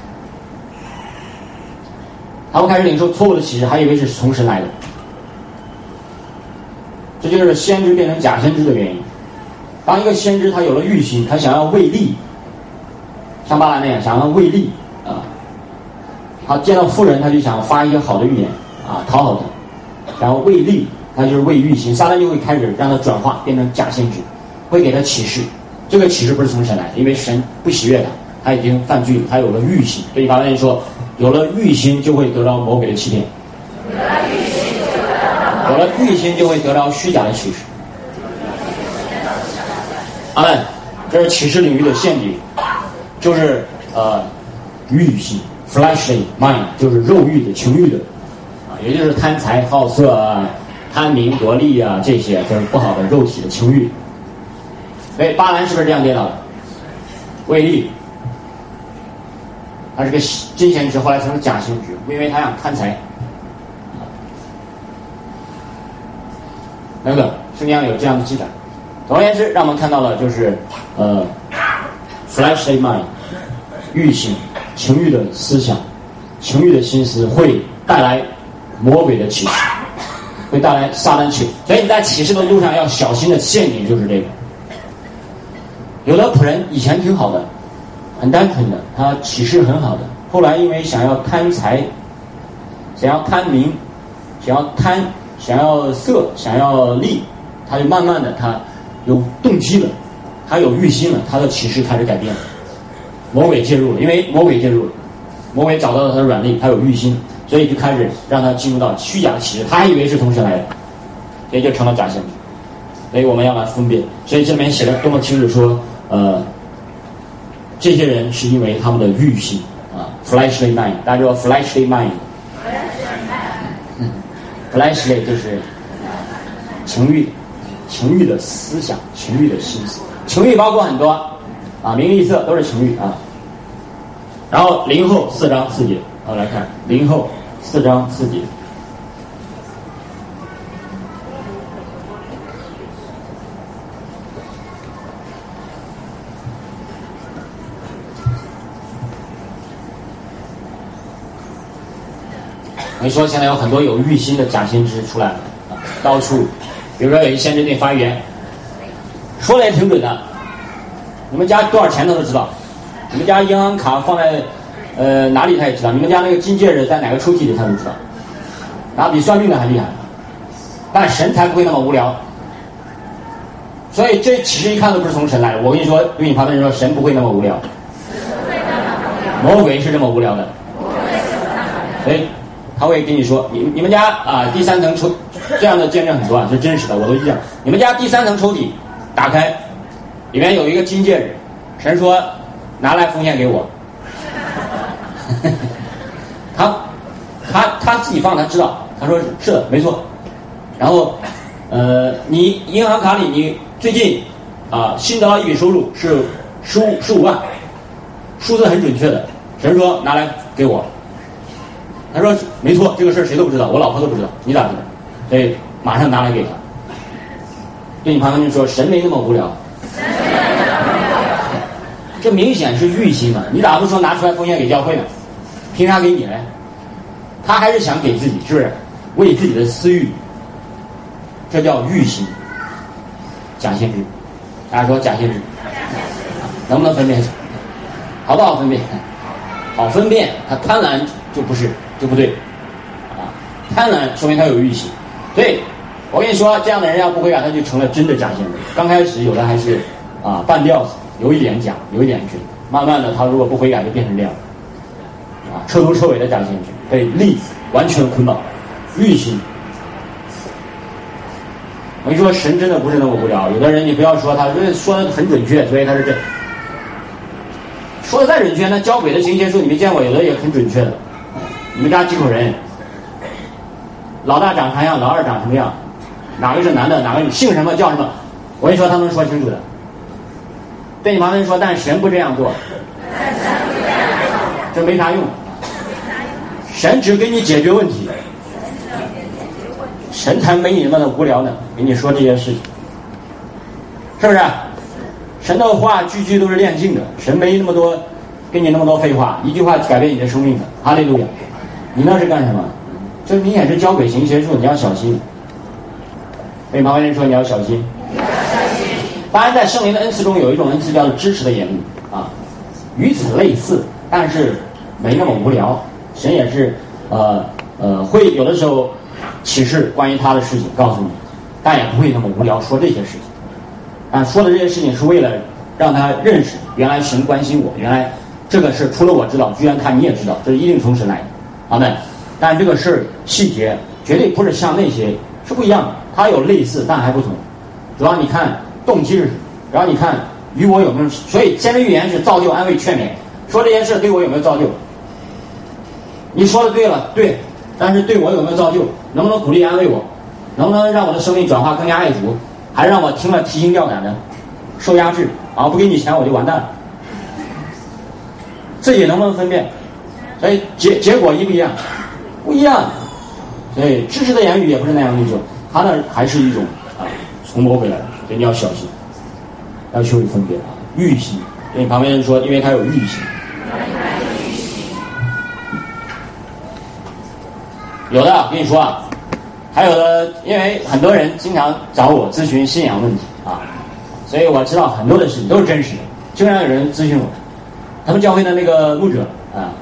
他们开始领受错误的启示，还以为是从神来的。这就是先知变成假先知的原因。当一个先知他有了欲心，他想要为利，像巴兰那样想要为利啊，他见到妇人他就想发一些好的预言啊，讨好他，然后为利，他就是为欲心，撒旦就会开始让他转化变成假先知，会给他启示。这个启示不是从神来的，因为神不喜悦他，他已经犯罪了，他有了欲心。所以法兰人说，有了欲心就会得到魔鬼的欺骗，有了欲心就会得到虚假的启示。阿们，这是启示领域的陷阱，就是欲心 fleshly mind， 就是肉欲的、情欲的啊，也就是贪财好色啊、贪名夺利啊，这些就是不好的肉体的情欲。所以巴兰是不是这样跌倒的？为利，他是个真先知，后来成了假先知，因为他想贪财。等等，圣经上有这样的记载。总而言之，让我们看到了就是fleshly mind， 欲心、情欲的思想、情欲的心思会带来魔鬼的启示，会带来撒旦启示。所以你在启示的路上要小心的陷阱就是这个。有的仆人以前挺好的，很单纯的，他启示很好的，后来因为想要贪财，想要贪名，想要色，想要利，他就慢慢的他有动机了，他有欲心了，他的启示开始改变了。魔鬼介入了，因为魔鬼介入了，魔鬼找到了他的软肋，他有欲心，所以就开始让他进入到虚假的启示，他还以为是从神来的，所以就成了假先知。所以我们要来分辨。所以这里面写的多么清楚说， 这些人是因为他们的欲心啊 ，fleshly mind， 大家知道 fleshly mind。fleshly 就是情欲的思想，情欲的心思，情欲包括很多啊，名利色都是情欲啊。然后林后4章4节，来看林后4章4节。我跟你说，现在有很多有欲心的假先知出来了啊，到处，比如说有一先知对你发言，说的也挺准的，你们家多少钱他都知道，你们家银行卡放在哪里他也知道，你们家那个金戒指在哪个抽屉里他都知道，然后比算命的还厉害，但神才不会那么无聊，所以这其实一看都不是从神来的。我跟你说，对你旁边人说，神不会那么无聊，魔鬼是这么无聊的，所以他会跟你说，你们家啊第3层抽，这样的见证很多啊，是真实的，我都这样。你们家第3层抽屉打开，里面有一个金戒指，神说拿来奉献给我。他自己放，他知道，他说是的，没错。然后你银行卡里你最近新得到一笔收入是15万，数字很准确的，神说拿来给我。他说没错，这个事儿谁都不知道，我老婆都不知道，你咋知道？所以马上拿来给他。对你旁边人说，神没那么无聊，这明显是欲心嘛，你咋不说拿出来奉献给教会呢？凭啥给你呢？他还是想给自己，是不是？为自己的私欲，这叫欲心。假先知，大家说假先知能不能分辨？好不好分辨？好分辨，他贪婪就不对啊，贪婪说明他有欲心。对，我跟你说，这样的人要不悔改，他就成了真的假先知。刚开始有的还是半吊子，有一点假，有一点真，慢慢的他如果不悔改，就变成这样彻头彻尾的假先知，被利完全捆绑，欲心。我跟你说，神真的不是那么无聊。有的人你不要说他说的很准确，所以他是这说的再准确，那交鬼的行邪术你没见过，有的也很准确的。你们家几口人？老大长啥样？老二长什么样？哪个是男的？哪个姓什么叫什么？我跟你说，他能说清楚的。对你旁边说，但神不这样做，这没啥用。神只给你解决问题，神才没你那么的无聊呢，给你说这些事情，是不是？神的话句句都是炼净的，神没那么多跟你那么多废话，一句话改变你的生命的。哈利路亚！你那是干什么？这明显是交鬼行邪术，你要小心。对旁边人说，你要小心。当然，在圣灵的恩赐中有一种恩赐叫做支持的眼目与此类似，但是没那么无聊。神也是会有的时候启示关于他的事情告诉你，但也不会那么无聊说这些事情。说的这些事情是为了让他认识，原来神关心我，原来这个事除了我知道，居然你也知道，这是一定从神来的。阿们。但这个事细节绝对不是像那些，是不一样的，它有类似但还不同。主要你看动机是什么，然后你看与我有没有，所以先知预言是造就、安慰、劝勉，说这件事对我有没有造就。你说的对了，对，但是对我有没有造就？能不能鼓励安慰我？能不能让我的生命转化更加爱主？还是让我听了提心吊胆的，受压制不给你钱我就完蛋了？这也能不能分辨？所以结果一不一样？不一样。所以知识的言语也不是那样一种，它呢还是一种从魔鬼来的，所以你要小心，要学会分辨欲心。跟你旁边人说，因为他有欲心。有的我跟你说还有的，因为很多人经常找我咨询信仰问题所以我知道很多的事情都是真实的。经常有人咨询我，他们教会的那个牧者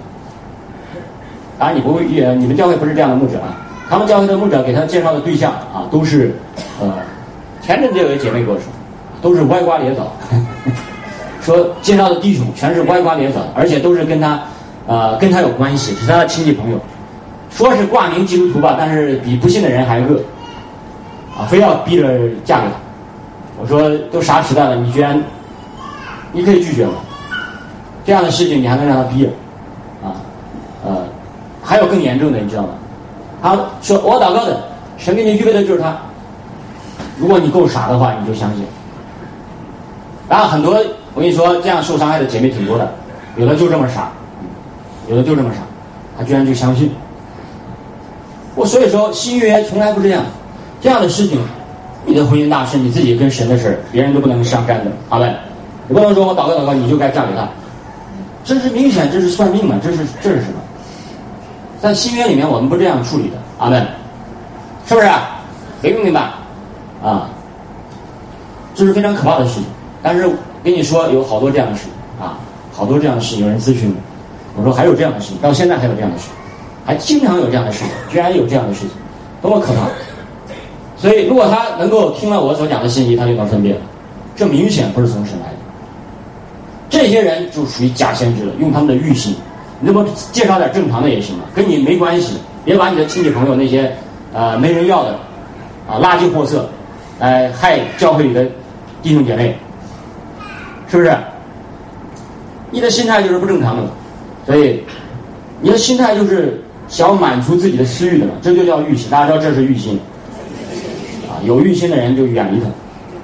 当然你们教会不是这样的牧者他们教会的牧者给他介绍的对象都是前阵子有一姐妹跟我说，都是歪瓜裂枣说介绍的弟兄全是歪瓜裂枣，而且都是跟他有关系，是他的亲戚朋友，说是挂名基督徒吧，但是比不信的人还恶非要逼着嫁给他。我说都啥时代了，你可以拒绝吗？ 这样的事情你还能让他逼啊？还有更严重的，你知道吗？他说我祷告的，神给你预备的就是他。如果你够傻的话，你就相信。然后很多我跟你说，这样受伤害的姐妹挺多的，有的就这么傻，有的就这么傻，他居然就相信。所以说新约从来不这样，这样的事情，你的婚姻大事，你自己跟神的事，别人都不能相干的，好嘞。你不能说我祷告你就该嫁给他，这是明显，这是算命嘛？这是什么？在新约里面我们不这样处理的，阿们，是不是？明不明白？啊，这是非常可怕的事情。但是跟你说有好多这样的事啊，好多这样的事，有人咨询我说还有这样的事情，到现在还有这样的事，还经常有这样的事情，居然有这样的事情，多么可怕！所以如果他能够听了我所讲的信息，他就能分辨，这明显不是从神来的。这些人就属于假先知了，用他们的欲心。你这么介绍点正常的也行了，跟你没关系。别把你的亲戚朋友那些没人要的垃圾货色来害教会里的弟兄姐妹，是不是？你的心态就是不正常的了，所以你的心态就是想满足自己的私欲的了，这就叫欲心。大家知道这是欲心有欲心的人就远离他，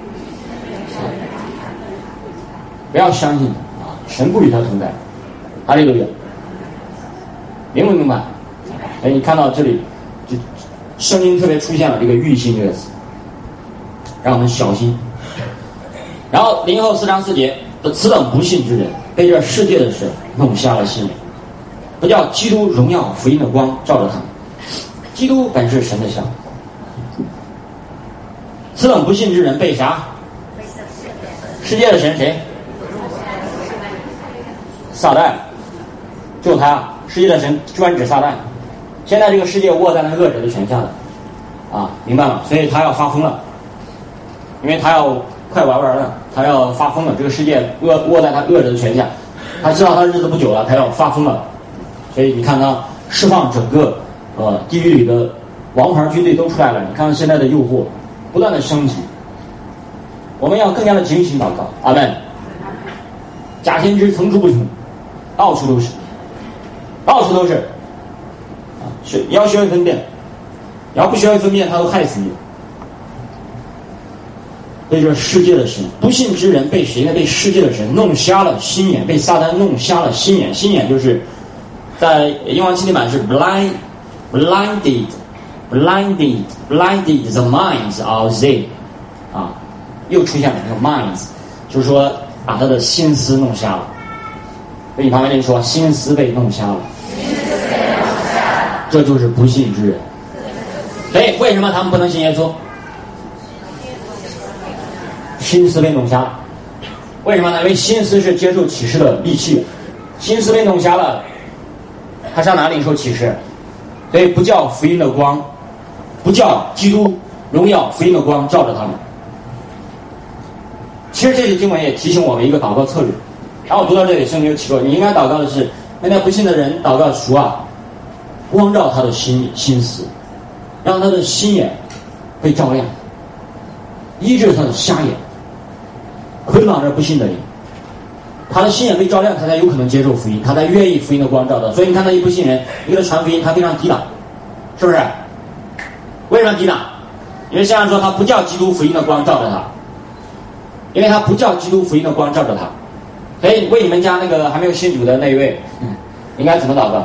不要相信他神不与他同在。哈利路亚，明不明白？你看到这里就声音特别出现了这个欲心这个词，让我们小心。然后林后4章4节，此等不信之人被这世界的事弄瞎了心眼，不叫基督荣耀福音的光照着他们。基督本是神的像，此等不信之人被啥？世界的神谁？撒旦，就他。世界的神专指撒旦。现在这个世界握在那恶者的权下的明白吗？所以他要发疯了，因为他要快玩了，他要发疯了。这个世界握在他恶者的权下，他知道他日子不久了，他要发疯了。所以你看他释放整个地狱里的王牌军队都出来了。你看现在的诱惑不断的升级，我们要更加的警醒祷告。阿们。假先知层出不穷，到处都是，到处都是你要学会分辨，你要不学会分辨，他都害死你。所以说世界的神，不信之人被谁呢？被世界的神弄瞎了心眼，被撒旦弄瞎了心眼。心眼就是在英文经典版是 blinded the minds of they 又出现了这个 minds， 就是说把他的心思弄瞎了。跟你旁边人说，心思被弄瞎了，这就是不信之人。所以为什么他们不能信耶稣？心思被弄瞎了。为什么呢？因为心思是接受启示的利器，心思被弄瞎了，他上哪里受启示？所以不叫福音的光，不叫基督荣耀福音的光照着他们。其实这些经文也提醒我们一个祷告策略。然后我读到这里，圣经就提过，你应该祷告的是，那不信的人祷告主光照他的心思，让他的心眼被照亮，医治他的瞎眼，捆绑着不信的人，他的心眼被照亮，他才有可能接受福音，他才愿意福音的光照到。所以你看他一不信人，一个传福音，他非常抵挡，是不是？为什么抵挡？因为圣经说他不叫基督福音的光照着他，因为他不叫基督福音的光照着他。所以为你们家那个还没有信主的那一位，应该怎么祷告？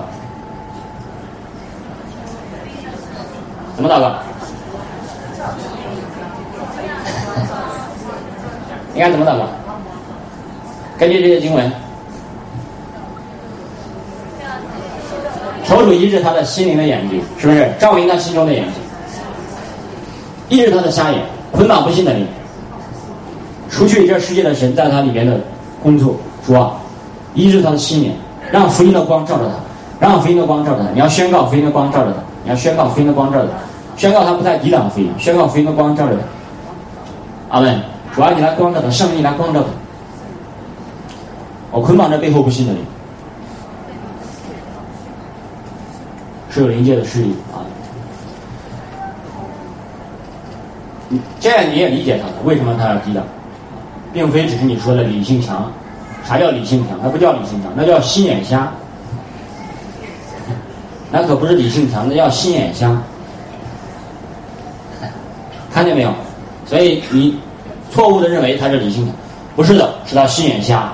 怎么祷告？应该怎么祷告？根据这些经文，求主医治他的心灵的眼睛，是不是？照明他心中的眼睛，医治他的瞎眼，捆绑不信的灵，除去这世界的神在他里面的工作。主医治他的心眼，让福音的光照着他，让福音的光照着他。你要宣告福音的光照着他，你要宣告福音的光照着他，宣告他不再抵挡福音，宣告福音的光照着他。阿们。主你来光照他，圣灵来光照他。我捆绑着背后不信的灵，是有灵界的势力这样你也理解他了，为什么他要抵挡，并非只是你说的理性强， 啥叫理性强？那不叫理性强，那叫心眼瞎。那可不是理性强，那叫心眼瞎。看见没有？所以你错误的认为他是理性强，不是的，是他心眼瞎。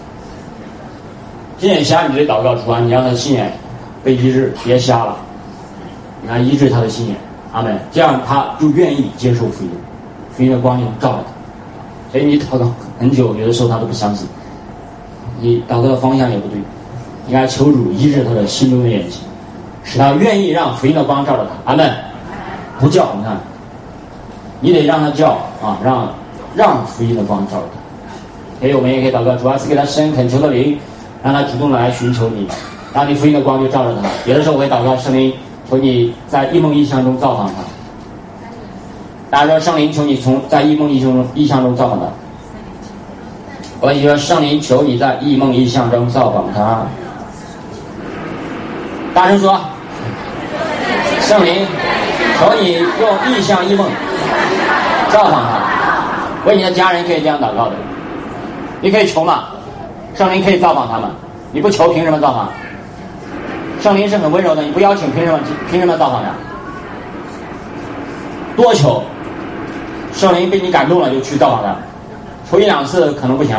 心眼瞎，你得祷告主啊，你让他心眼被医治，别瞎了，你看医治他的心眼，阿门。这样他就愿意接受福音，福音的光就照着他。所以你祷告很久，有的时候他都不相信，你祷告的方向也不对，应该求主医治他的心中的眼睛，使他愿意让福音的光照着他，阿门。不叫，你看，你得让他叫啊，让福音的光照着他。所以我们也可以祷告，主要是给他生恳求的灵，让他主动的来寻求你，让你福音的光就照着他。有的时候我会祷告圣灵，求你在异梦异象中造访他。大家说圣灵，求你在异梦异象中造访他。我也说圣灵，求你在异梦异象中造访他。大声说，圣灵，求你用异象异梦造访他。为你的家人可以这样祷告的，你可以求嘛，圣灵可以造访他们，你不求凭什么造访？圣灵是很温柔的，你不邀请凭什么造访呀？多求，圣灵被你感动了就去造访他，求一两次可能不行，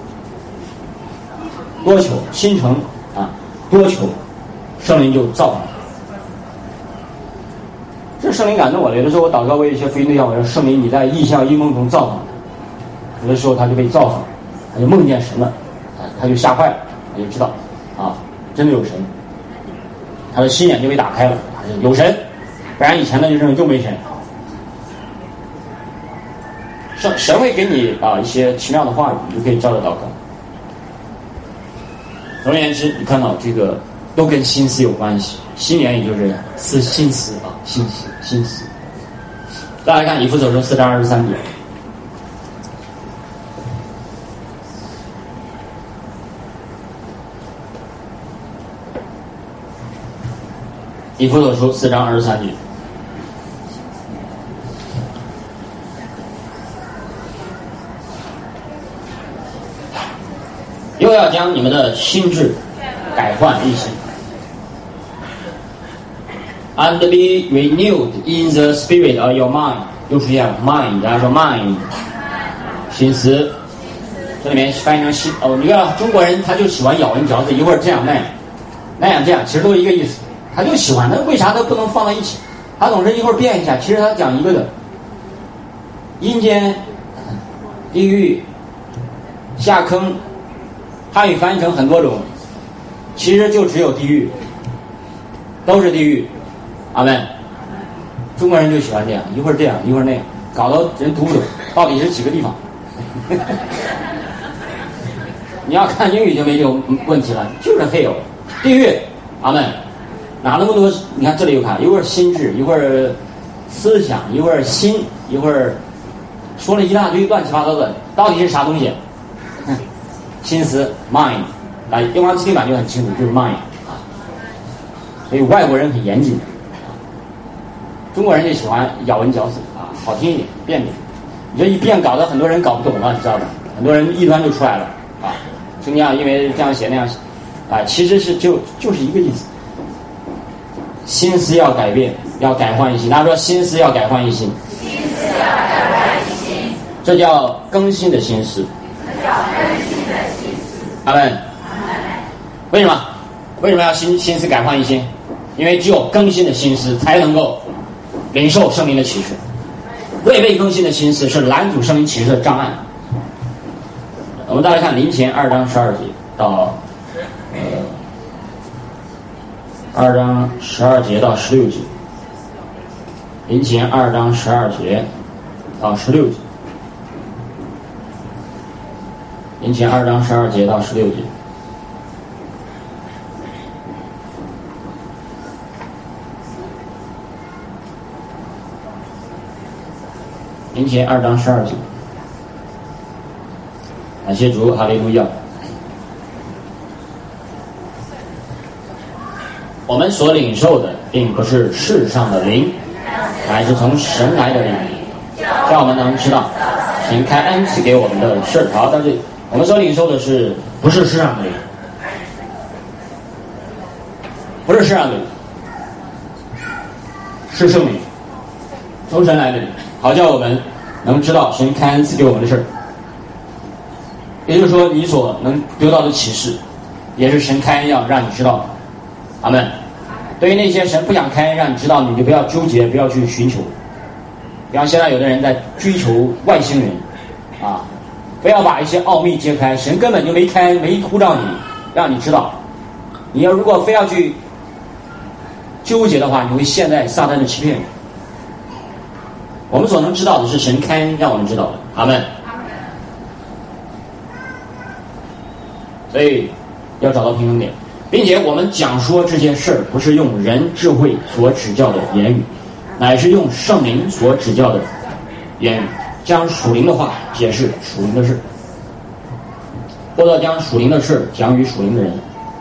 多求心诚啊，多求，圣灵就造访。这圣灵感动我了，有的时候我祷告为一些福音对象，我说圣灵你在异象异梦中造访，有的时候他就被造访，他就梦见神了，他就吓坏了，他就知道啊，真的有神，他的心眼就被打开了，有神，不然以前的就认为就没神。神会给你一些奇妙的话语，你就可以照着祷告。总而言之，你看到这个都跟心思有关系，心眼也就是心思啊，心思。大家看以弗所书4章23节。以弗所书4章23节。又要将你们的心智改换一新 ，and be renewed in the spirit of your mind。又出现了 mind， 大家说 mind， 心思，这里面翻译成心。你看中国人他就喜欢咬文嚼字，一会儿这样那样这样，其实都是一个意思。他就喜欢，那为啥他不能放在一起？他总是一会儿变一下，其实他讲一个的。阴间、地狱、下坑。汉语翻译成很多种，其实就只有地狱，都是地狱，阿们。中国人就喜欢这样，一会儿这样，一会儿那样，搞得人读不懂，到底是几个地方？你要看英语就没这种问题了，就是 hell， 地狱，阿们。哪那么多？你看这里有看，一会儿心智，一会儿思想，一会儿心，一会儿说了一大堆乱七八糟的，到底是啥东西？心思 mind， 用完词典版就很清楚，就是 mind 啊。所以外国人很严谨，中国人就喜欢咬文嚼字啊，好听一点，变点。你这一变，搞得很多人搞不懂了，你知道吧？很多人异端就出来了啊。就那样，因为这样写那样写啊，其实是就是一个意思。心思要改变，要改换一新。大家说心思要改换一新，心思要改换一新，这叫更新的心思。阿们。为什么？为什么要心思改换一新？因为只有更新的心思才能够领受圣灵的启示。未被更新的心思是拦阻圣灵启示的障碍。我们再来看林前2章12节到2章12节到16节。林前2章12节到16节。林前2章12节到16节。林前2章12节。感谢主，哈利路亚。我们所领受的并不是世上的灵，乃是从神来的灵，叫我们能知道神开恩赐给我们的事。好，到这里我们所领受的是不是世上的灵，不是世上的灵，是圣灵，从神来的灵，好叫我们能知道神开恩赐给我们的事儿。也就是说，你所能得到的启示，也是神开恩要让你知道的。阿们。对于那些神不想开恩让你知道，你就不要纠结，不要去寻求。比方现在有的人在追求外星人，啊，不要把一些奥秘揭开，神根本就没呼召你，让你知道。你要如果非要去纠结的话，你会陷在撒旦的欺骗里。我们所能知道的是神开恩让我们知道的。阿们。所以要找到平衡点，并且我们讲说这些事儿，不是用人智慧所指教的言语，乃是用圣灵所指教的言语，将属灵的话解释属灵的事，或者将属灵的事讲与属灵的人。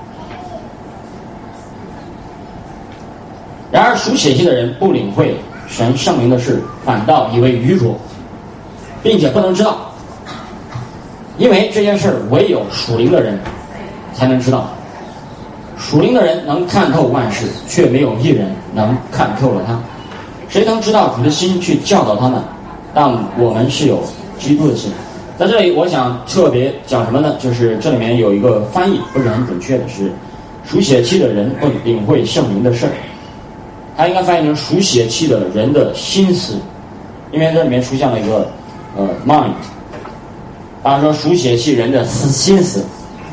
然而属血气的人不领会神圣灵的事，反倒以为愚拙，并且不能知道，因为这件事唯有属灵的人才能知道。属灵的人能看透万事，却没有一人能看透了他。谁能知道主的心去教导他们？但我们是有基督的心。在这里我想特别讲什么呢？就是这里面有一个翻译不是很准确的，是属血气的人不领会圣灵的事儿，它应该翻译成属血气的人的心思，因为这里面出现了一个mind， 当然说属血气人的心思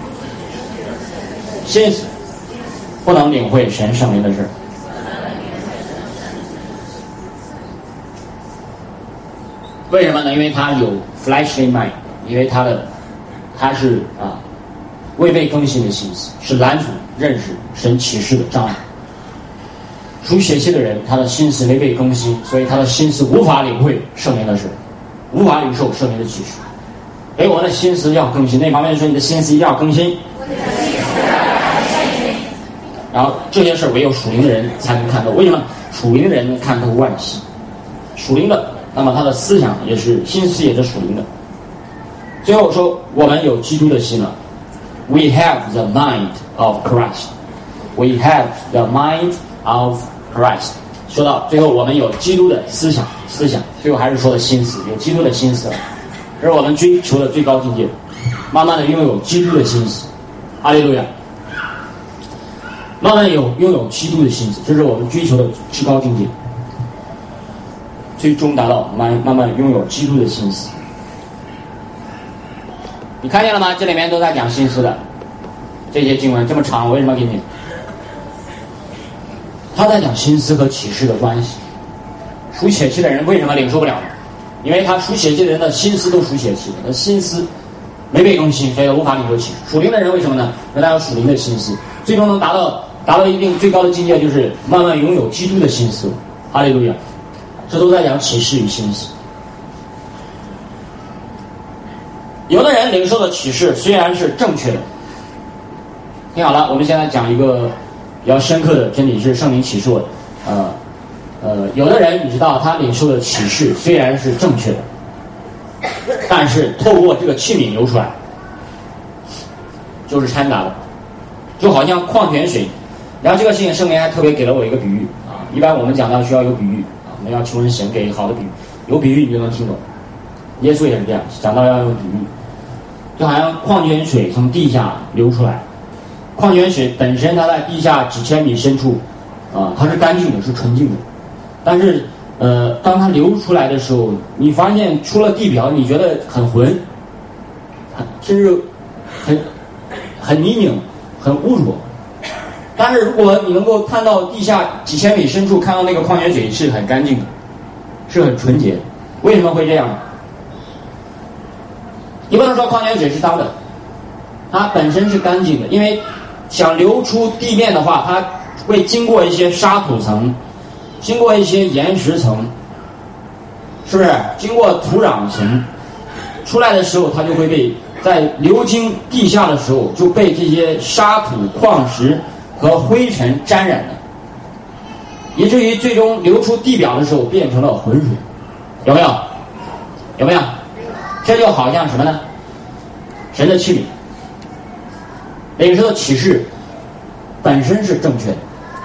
不能领会神圣灵的事。为什么呢？因为他有 fleshly mind， 因为他是未被更新的心思，是拦阻认识神启示的障碍。属血气的人，他的心思没被更新，所以他的心思无法领会圣灵的事，无法领受圣灵的启示。我们的心思要更新，那方面说你的心思一定要更新。然后这些事唯有属灵的人才能看透。为什么属灵的人能看透万事？属灵的，那么他的思想也是心思也是属灵的。最后说，我们有基督的心了。We have the mind of Christ. We have the mind of Christ. 说到最后，我们有基督的思想，最后还是说的心思，有基督的心思了。这是我们追求的最高境界，慢慢的拥有基督的心思。哈利路亚。慢慢拥有基督的心思，这是我们追求的至高境界，最终达到慢慢拥有基督的心思。你看见了吗？这里面都在讲心思的，这些经文这么长，我为什么给你？他在讲心思和启示的关系。属血气的人为什么领受不了呢？因为他属血气的人的心思都属血气的，心思没被更新，所以无法领受启示。属灵的人为什么呢？因为他有属灵的心思，最终能达到一定最高的境界，就是慢慢拥有基督的心思。哈利路亚！这都在讲启示与心思。有的人领受的启示虽然是正确的，听好了，我们现在讲一个比较深刻的真理，是圣灵启示我。有的人你知道，他领受的启示虽然是正确的，但是透过这个器皿流出来，就是掺杂的，就好像矿泉水。然后这个事情圣灵还特别给了我一个比喻啊，一般我们讲到需要有比喻啊，我们要求神给好的比喻，有比喻你就能听懂。耶稣也是这样，讲到要用比喻，就好像矿泉水从地下流出来，矿泉水本身它在地下几千米深处啊，它是干净的，是纯净的，但是当它流出来的时候，你发现出了地表，你觉得很浑，甚至很泥泞，很污浊。但是如果你能够看到地下几千米深处，看到那个矿泉水是很干净的，是很纯洁的。为什么会这样？你不能说矿泉水是脏的，它本身是干净的，因为想流出地面的话，它会经过一些沙土层，经过一些岩石层，是不是？经过土壤层，出来的时候它就会被在流经地下的时候就被这些沙土、矿石和灰尘沾染的，以至于最终流出地表的时候变成了浑水。有没有？有没有？这就好像什么呢？神的器皿， 领受的启示本身是正确的。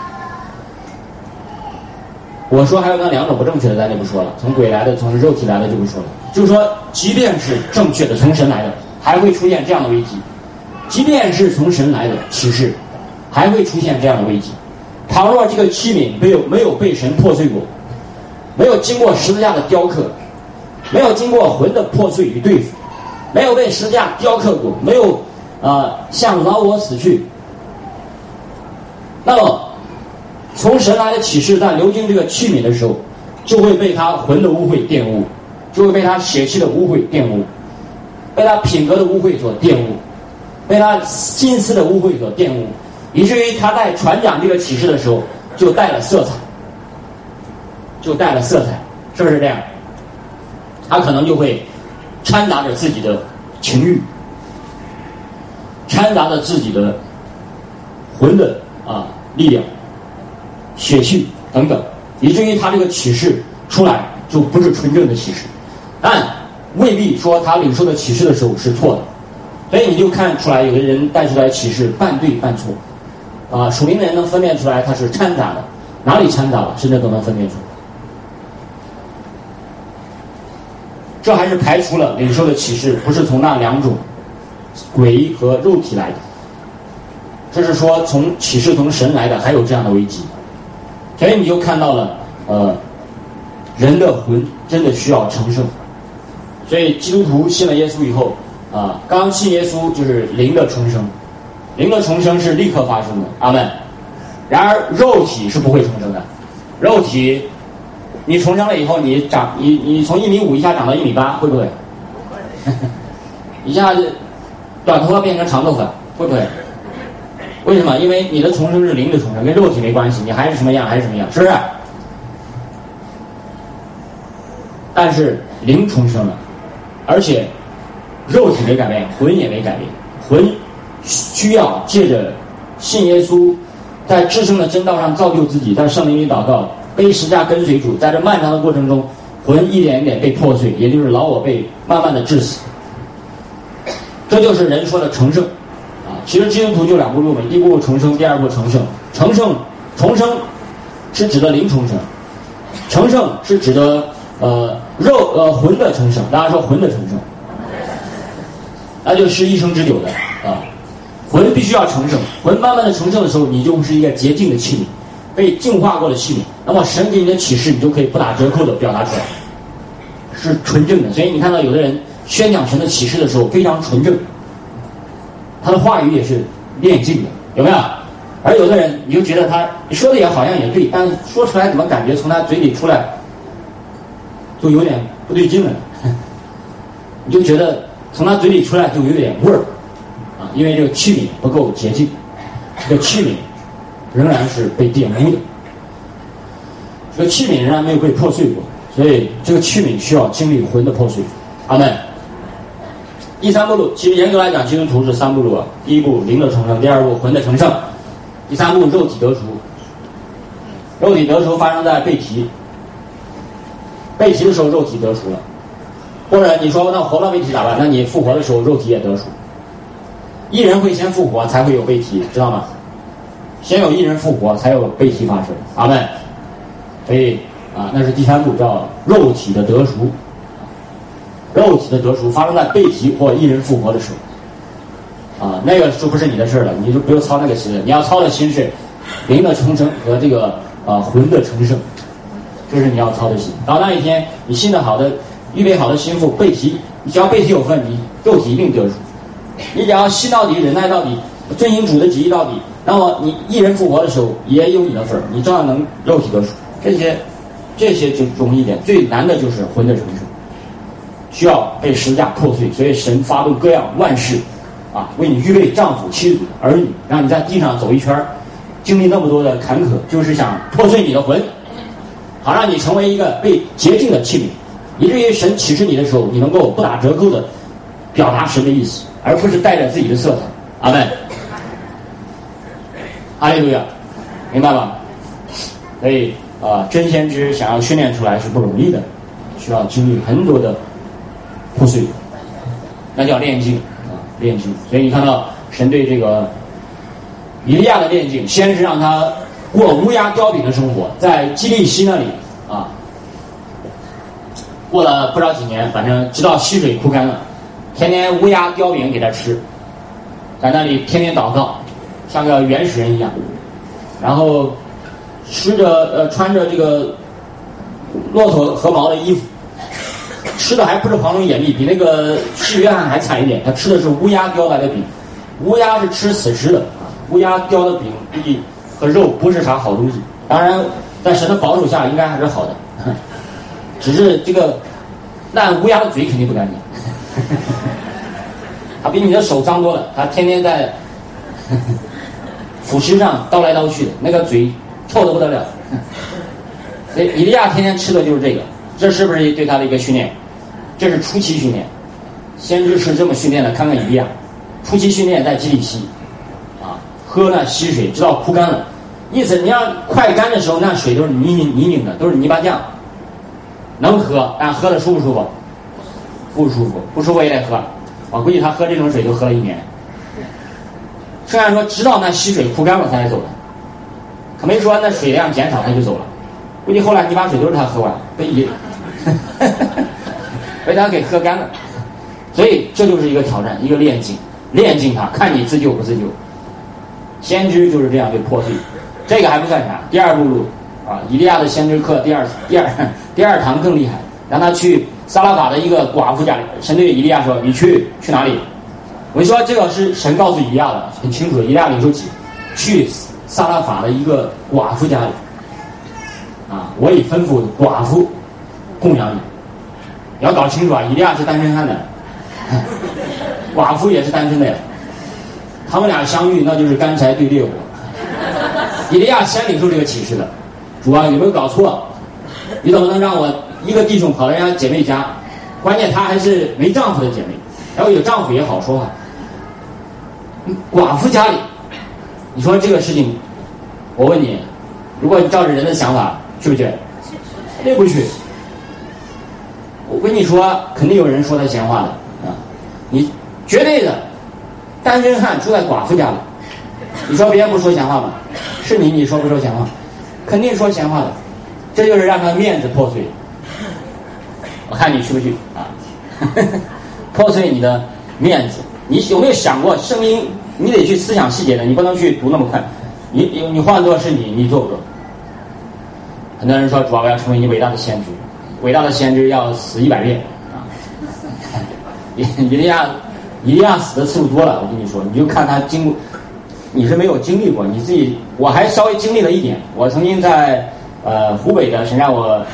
我说还有那2种不正确的，咱就不说了。从鬼来的，从肉体来的就不说了。就是说，即便是正确的，从神来的，还会出现这样的危机；即便是从神来的启示，还会出现这样的危机。倘若这个器皿没有被神破碎过，没有经过十字架的雕刻，没有经过魂的破碎与对付，没有被十字架雕刻过，没有向老我死去，那么从神来的启示在流经这个器皿的时候，就会被他魂的污秽玷污，就会被他血气的污秽玷污，被他品格的污秽所玷污，被他心思的污秽所玷污，以至于他在传讲这个启示的时候就带了色彩，是不是这样？他可能就会掺杂着自己的情欲，掺杂着自己的魂的力量、血气等等，以至于他这个启示出来就不是纯正的启示，但未必说他领受的启示的时候是错的。所以你就看出来有的人带出来启示半对半错属灵的人能分辨出来他是掺杂的，哪里掺杂了甚至都能分辨出来。这还是排除了领受的启示不是从那2种鬼和肉体来的，这是说从启示从神来的还有这样的危机。所以你就看到了人的魂真的需要成圣。所以基督徒信了耶稣以后刚信耶稣就是灵的重生，灵的重生是立刻发生的，阿们。然而肉体是不会重生的，肉体你重生了以后，你从1.5米一下长到1.8米，会不会？一下子短头发变成长头发，会不会？为什么？因为你的重生是灵的重生，跟肉体没关系，你还是什么样还是什么样，是不是？但是灵重生了，而且肉体没改变，魂也没改变。魂需要借着信耶稣，在至圣的真道上造就自己，在圣灵里祷告，背十字架跟随主，在这漫长的过程中，魂一点一点被破碎，也就是老我被慢慢的致死。这就是人说的成圣其实基督徒就2步入门，第1步重生，第2步成圣。重生是指的灵重生，成圣是指的魂的成圣。大家说魂的成圣，那就是一生之久的魂必须要成圣，魂慢慢的成圣的时候，你就是一个洁净的器皿，被净化过的器皿。那么神给你的启示，你就可以不打折扣的表达出来，是纯正的。所以你看到有的人宣讲神的启示的时候非常纯正，他的话语也是炼净的，有没有？而有的人你就觉得你说的也好像也对，但说出来怎么感觉从他嘴里出来就有点不对劲了，你就觉得从他嘴里出来就有点味儿因为这个器皿不够洁净，这个器皿仍然是被玷污的，这个器皿仍然没有被破碎过，所以这个器皿需要经历魂的破碎。阿们。第3步路，其实严格来讲基督徒是3步路第1步灵的重生，第2步魂的成圣，第3步肉体得赎。肉体得赎发生在被提的时候，肉体得赎了。或者你说那活了被提咋办？那你复活的时候肉体也得赎。一人会先复活才会有被提，知道吗？先有一人复活才有被提发生，阿们。所以那是第3步，叫肉体的得赎。肉体的得赎发生在被提或一人复活的时候那个就不是你的事了，你就不用操那个心了。你要操的心是灵的重生和这个魂的成圣，这是你要操的心。到那一天你信的好的预备好的心腹被提，你只要被提有份，你肉体一定得赎。你只要信到底，忍耐到底，遵行主的旨意到底，那么你一人复活的时候也有你的份，你照样能肉体得赎。这些就容易一点，最难的就是魂的成圣，需要被十字架破碎。所以神发动各样万事为你预备丈夫妻子儿女，让你在地上走一圈，经历那么多的坎坷，就是想破碎你的魂，好让你成为一个被洁净的器皿，以至于神启示你的时候，你能够不打折扣的表达神的意思，而不是带着自己的色彩。阿们。哈利路亚，明白吧？所以真先知想要训练出来是不容易的，需要经历很多的破碎，那叫炼净炼净。所以你看到神对这个以利亚的炼境，先是让他过乌鸦叼饼的生活，在基利西那里啊，过了不知道几年，反正直到溪水枯干了，天天乌鸦叼饼给他吃，在那里天天祷告，像个原始人一样，然后穿着这个骆驼和毛的衣服，吃的还不是黄龙眼蜜，比那个西约翰还惨一点，他吃的是乌鸦叼来的饼，乌鸦是吃死尸的，乌鸦叼的饼估计和肉不是啥好东西，当然在神的保守下应该还是好的，只是这个烂乌鸦的嘴肯定不干净，它比你的手脏多了，它天天在腐尸上叨来叨去的，那个嘴臭得不得了。所以以利亚天天吃的就是这个，这是不是对他的一个训练？这是初期训练，先知是这么训练的。看看以利亚，初期训练在基利西，啊，喝那溪水直到枯干了，意思你要快干的时候，那水都是泥泞的，都是泥巴酱，能喝，但喝的舒不舒服？不舒服，不舒服也得喝。我估计他喝这种水就喝了1年。虽然说直到那溪水枯干了他才走的，可没说那水量减少他就走了。估计后来泥巴水都是他喝完，被他给喝干了。所以这就是一个挑战，一个炼净他，看你自救不自救。先知就是这样被破碎，这个还不算啥。第二步路啊，以利亚的先知课第二堂更厉害，让他去撒拉法的一个寡妇家里。神对以利亚说：“你去哪里？”我就说这个是神告诉以利亚的，很清楚的。以利亚领受起，去撒拉法的一个寡妇家里。啊，我已吩咐寡妇供养你。你要搞清楚啊，以利亚是单身汉的，寡妇也是单身的呀。他们俩相遇，那就是干柴对烈火。以利亚先领受这个启示的，主啊，有没有搞错？你怎么能让我一个弟兄跑到人家姐妹家？关键她还是没丈夫的姐妹，然后有丈夫也好说话。寡妇家里，你说这个事情，我问你，如果你照着人的想法，去不去？肯定不去。我跟你说，肯定有人说他闲话的啊！你绝对的单身汉住在寡妇家里，你说别人不说闲话吗？是你说不说闲话？肯定说闲话的，这就是让他面子破碎。我看你去不去啊？破碎你的面子。你有没有想过，圣经你得去思想细节的，你不能去读那么快。你换作是你做不做？很多人说，主要我要成为你伟大的先知，伟大的先知要死100遍啊！以利亚死的次数多了，我跟你说，你就看他经过，你是没有经历过，你自己我还稍微经历了一点。我曾经在湖北的神让我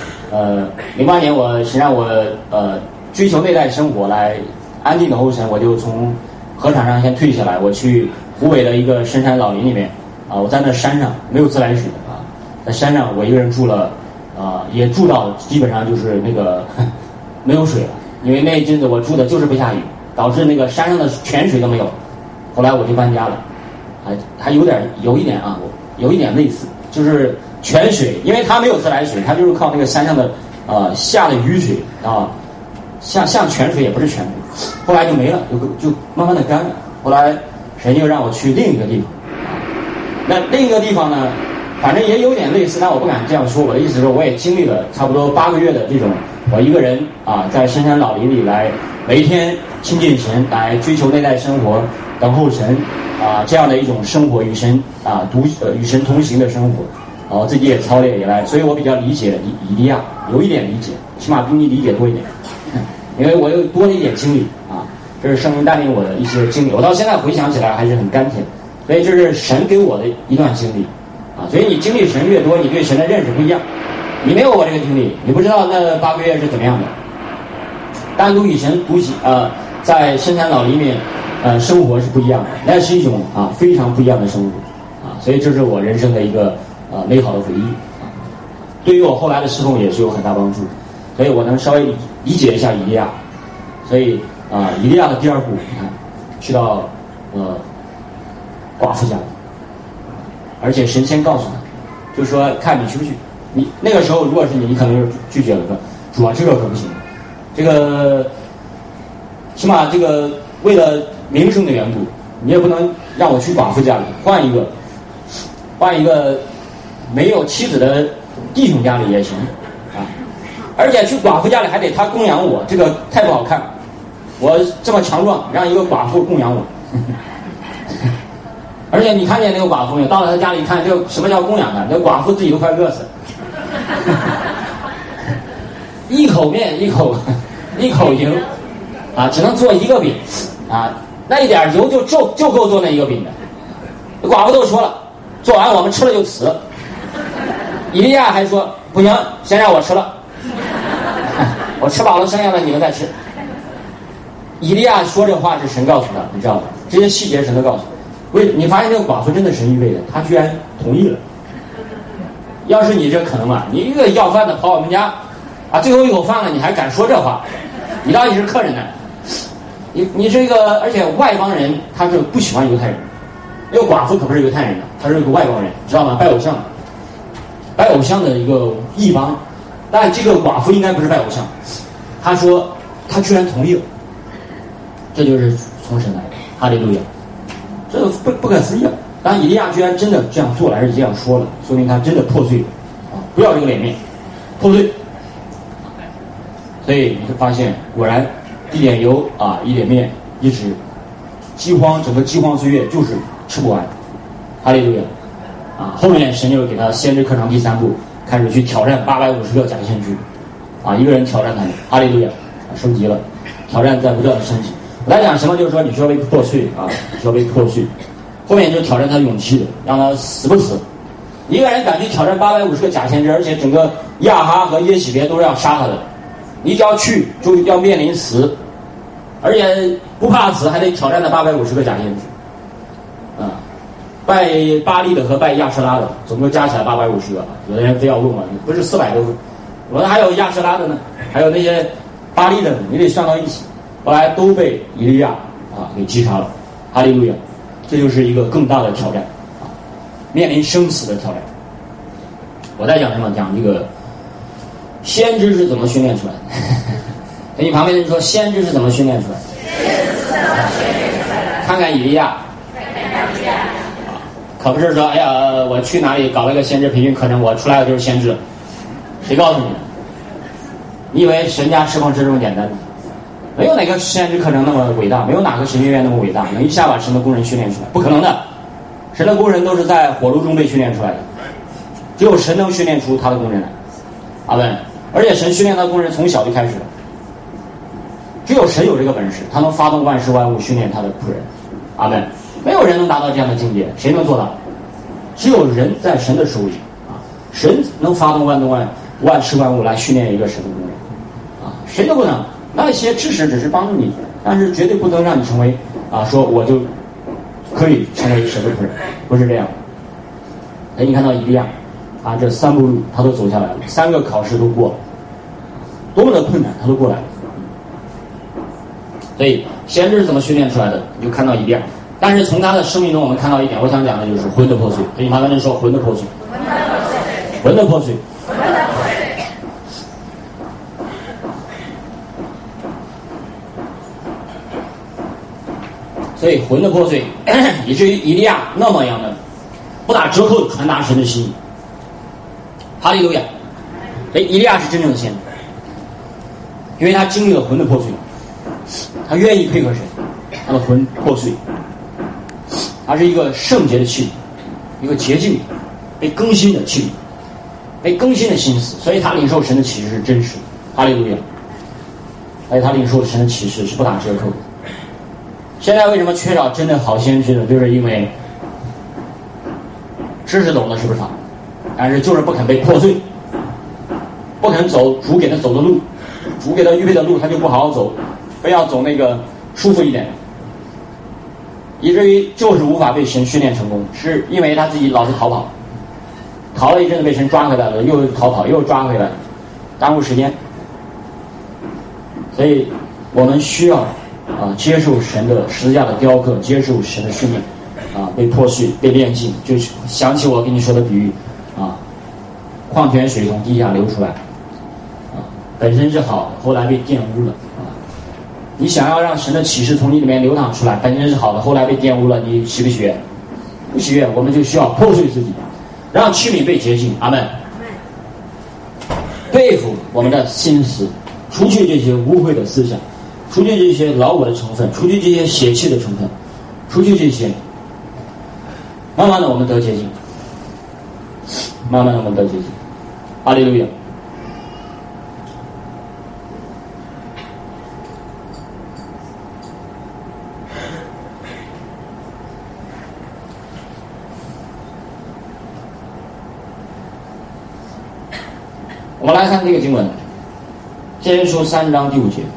08年神让我追求内在生活来安静的候神，我就从河场上先退下来，我去湖北的一个深山老林里面啊，我在那山上没有自来水的啊，在山上我一个人住了也住到基本上就是那个没有水了，因为那一阵子我住的就是不下雨，导致那个山上的泉水都没有。后来我就搬家了，还有一点啊，有一点类似，就是泉水，因为它没有自来水，它就是靠那个山上的下的雨水啊，像泉水也不是泉水，后来就没了，就慢慢的干了。后来神就让我去另一个地方，那另一个地方呢，反正也有点类似，但我不敢这样说。我的意思是，我也经历了差不多8个月的这种，我一个人在深山老林里来，每一天亲近神，来追求内在生活，等候神这样的一种生活，与神与神同行的生活。我自己也操练也来，所以我比较理解以利亚，有一点理解，起码比你理解多一点，因为我又多了一点经历这是圣灵带领我的一些经历，我到现在回想起来还是很甘甜，所以这是神给我的一段经历所以你经历神越多，你对神的认识不一样。你没有我这个经历，你不知道那8个月是怎么样的。单独与神独行在深山老林里面生活是不一样的，那是一种非常不一样的生活所以这是我人生的一个美好的回忆对于我后来的侍奉也是有很大帮助，所以我能稍微理解一下以利亚。所以以利亚的第二步，你看去到寡妇家里，而且神先告诉他，就是说看你去不去。你那个时候如果是你可能就拒绝了，说主啊，这个可不行，这个起码这个为了名声的缘故，你也不能让我去寡妇家里，换一个换一个没有妻子的弟兄家里也行啊。而且去寡妇家里还得他供养我，这个太不好看。我这么强壮，让一个寡妇供养我。而且你看见那个寡妇没有？到了他家里看，这什么叫供养啊？那寡妇自己都快饿死了。一口面一口油啊，只能做一个饼啊，那一点油就够做那一个饼的。寡妇都说了，做完我们吃了就死。以利亚还说不行，先让我吃了，我吃饱了，剩下的你们再吃。以利亚说这话是神告诉他，你知道吗？这些细节神都告诉他。你发现这个寡妇真的神预备的，他居然同意了。要是你这可能吗？你一个要饭的跑我们家啊，最后一口饭了，你还敢说这话？你到底是客人呢？你是一个，而且外邦人他是不喜欢犹太人。那个寡妇可不是犹太人，他是一个外邦人，知道吗？拜偶像的一个异邦。但这个寡妇应该不是拜偶像。他说他居然同意了，这就是从神来的，哈利路亚！这个不可思议啊！当然以利亚居然真的这样做了，而且这样说了，说明他真的破碎了啊！不要这个脸面，破碎。所以你会发现，果然一点油啊，一点面，一直饥荒，整个饥荒岁月就是吃不完。哈利路亚！啊，后面神就给他先知课程第3步，开始去挑战850个假先知，啊，一个人挑战他们。哈利路亚！升级了，挑战在不断的升级。我来讲什么？就是说你需要被破碎啊，需要被破碎。后面就挑战他勇气的，让他死不死。一个人敢去挑战850个假先知，而且整个亚哈和耶洗别都是要杀他的，你只要去就要面临死，而且不怕死，还得挑战那850个假先知。啊，拜巴利的和拜亚舍拉的，总共加起来850个。有的人非要问我，不是400多个？我说还有亚舍拉的呢，还有那些巴利的呢，你得算到一起。后来都被以利亚啊给击杀了。哈利路亚！这就是一个更大的挑战啊，面临生死的挑战。我在讲什么？讲这个先知是怎么训练出来的。跟你旁边的人说，先知是怎么训练出来的？看看以利亚，可不是说哎呀，我去哪里搞了一个先知培训课程，我出来的就是先知。谁告诉你的？你以为神家释放是这么简单的？没有哪个先知课程那么伟大，没有哪个神学院那么伟大，能一下把神的工人训练出来，不可能的。神的工人都是在火炉中被训练出来的，只有神能训练出他的工人来。阿们。而且神训练他的工人从小就开始了，只有神有这个本事，他能发动万事万物训练他的仆人。阿们。没有人能达到这样的境界，谁能做到？只有人在神的手里啊，神能发动万事万物来训练一个神的工人啊，谁都不能。那些知识只是帮助你，但是绝对不能让你成为啊，说我就可以成为神的仆人，不是这样。哎，你看到以利亚啊，这3步路他都走下来了，3个考试都过了，多么的困难他都过来了。所以先知是怎么训练出来的？你就看到以利亚。但是从他的生命中，我们看到一点，我想讲的就是魂的破碎。跟你旁边人说，魂的破碎，魂的破碎。所以魂的破碎，以至于以利亚那么样的不打折扣传达神的心意。哈利路亚！所以以利亚是真正的先知，因为他经历了魂的破碎，他愿意配合神，他的魂破碎，他是一个圣洁的器皿，一个洁净的、被更新的器皿，被更新的心思，所以他领受神的启示是真实的。哈利路亚！而且他领受神的启示是不打折扣的。现在为什么缺少真的好先知呢？就是因为知识懂得是不少，但是就是不肯被破碎，不肯走主给他走的路，主给他预备的路他就不好好走，非要走那个舒服一点，以至于就是无法被神训练成功，是因为他自己老是逃跑，逃了一阵子被神抓回来了，又逃跑又抓回来，耽误时间。所以我们需要接受神的十字架的雕刻，接受神的训练啊，被破碎被炼净。就想起我跟你说的比喻啊，矿泉水从地下流出来啊，本身是好的，后来被玷污了啊。你想要让神的启示从你里面流淌出来，本身是好的，后来被玷污了，你喜不喜悦？不喜悦，我们就需要破碎自己让器皿被洁净。阿们。对付我们的心思，除去这些污秽的思想，除去这些老我的成分，除去这些邪气的成分，除去这些，慢慢的我们得洁净，慢慢的我们得洁净。哈利路亚。我们来看这个经文，箴言书3章第5节。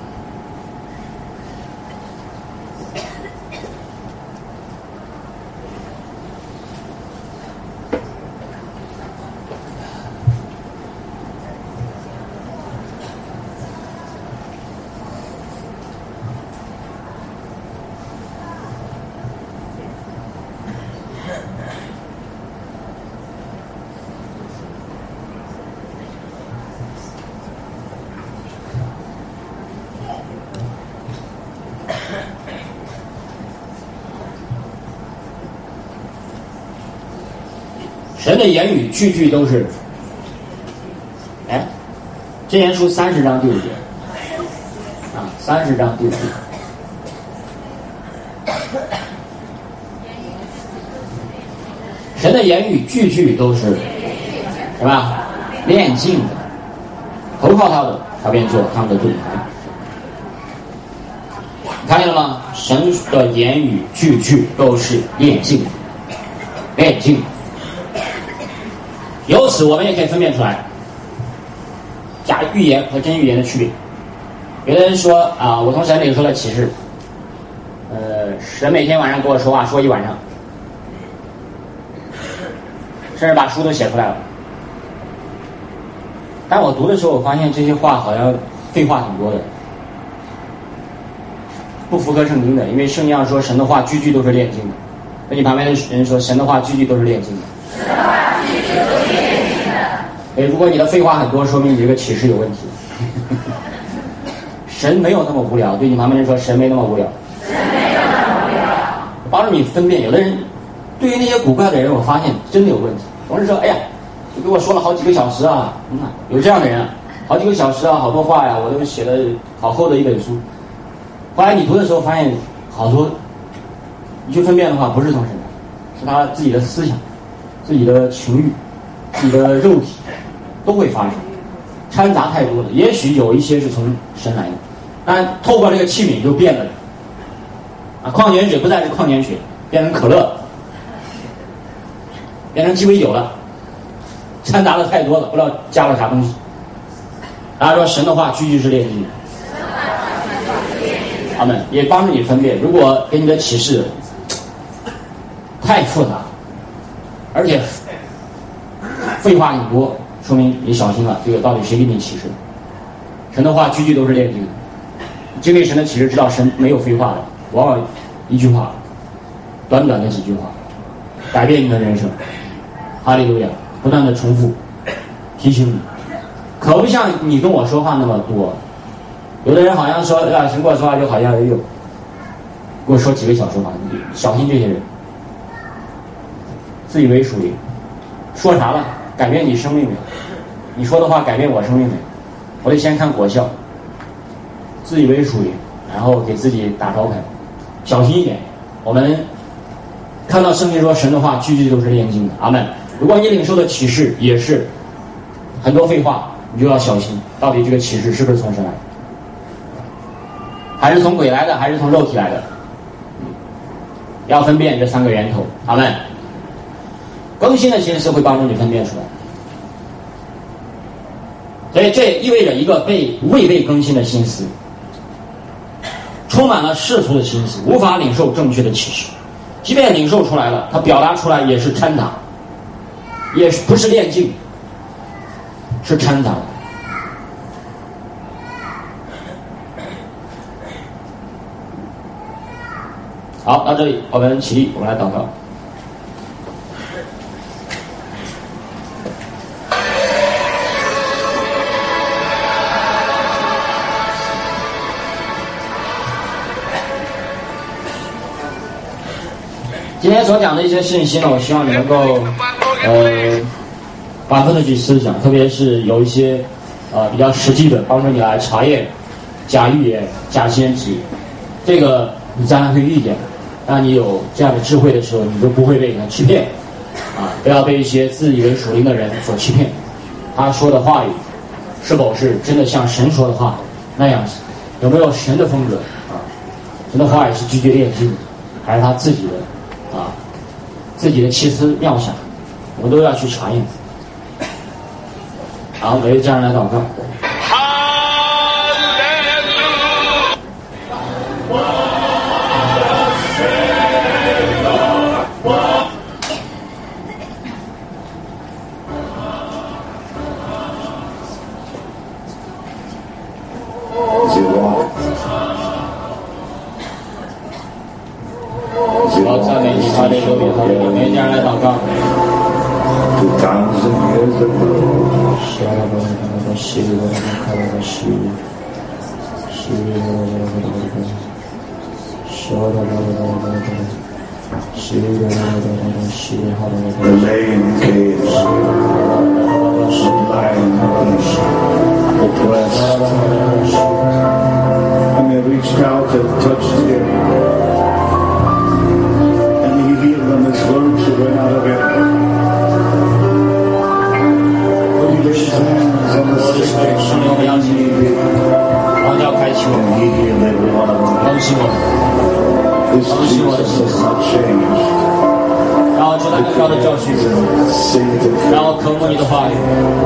神的言语句句都是，箴言书30章第5节，30章第5节。神的言语句句都是什么？炼净的，投靠他的，他便做他们的盾牌。看见了吗？神的言语句句都是炼净的，炼净的。由此我们也可以分辨出来假预言和真预言的区别。有的人说啊，我从神领受了启示，神每天晚上跟我说话，说一晚上，甚至把书都写出来了。但我读的时候，我发现这些话好像废话挺多的，不符合圣经的。因为圣经上说神的话句句都是炼净的，跟你旁边的人说神的话句句都是炼净的。如果你的废话很多，说明你这个启示有问题。神没有那么无聊，对你旁边人说神没那么无聊。帮助你分辨。有的人对于那些古怪的人，我发现真的有问题。有人说哎呀，你给我说了好几个小时啊，有这样的人，好几个小时啊，好多话呀，我都写了好厚的一本书。后来你读的时候发现好多，你去分辨的话，不是从神来，是他自己的思想、自己的情欲、自己的肉体都会发生，掺杂太多了。也许有一些是从神来的，但透过这个器皿就变了啊，矿泉水不再是矿泉水，变成可乐，变成鸡尾酒了，掺杂的太多了，不知道加了啥东西。大家说神的话句句是炼净的，阿们，也帮助你分辨。如果给你的启示太复杂，而且废话很多，说明你小心了，这个到底谁给你启示的？神的话句句都是炼净的。经历神的启示，知道神没有废话的，往往一句话，短短的几句话，改变你的人生。哈利路亚！不断的重复提醒你，可不像你跟我说话那么多。有的人好像说啊，神跟我说话就好像跟我说几个小时话，你小心这些人，自以为属灵，说啥了？改变你生命没有？你说的话改变我生命没有？我得先看果效。自以为属灵，然后给自己打招牌，小心一点。我们看到圣经说神的话句句都是炼净的，阿们。如果你领受的启示也是很多废话，你就要小心，到底这个启示是不是从神来的，还是从鬼来的，还是从肉体来的？要分辨这三个源头，阿们。更新的心思会帮助你分辨出来，所以这意味着一个未被更新的心思，充满了世俗的心思，无法领受正确的启示。即便领受出来了，它表达出来也是掺杂，也不是炼净，是掺杂的。好，到这里我们起立，我们来祷告。今天所讲的一些信息呢，我希望你能够反复的去思想，特别是有一些比较实际的，帮助你来查验假预言、假先知，这个你将来会遇见。当你有这样的智慧的时候，你就不会被他欺骗不要被一些自以为属灵的人所欺骗。他说的话语是否是真的像神说的话那样子，有没有神的风格神的话语是拒绝炼金，还是他自己的自己的奇思妙想，我们都要去查验。好，每位家人来祷告。好，赞美你，哈利路亚，哈利路亚，每位家人来祷告。 And they reached out and touched him. And he healed them as words that went out of him. When he laid his hands on the sick, and he healed every one of them. This Jesus has not changed. 然后知道你要的教训，然后渴慕你的话语。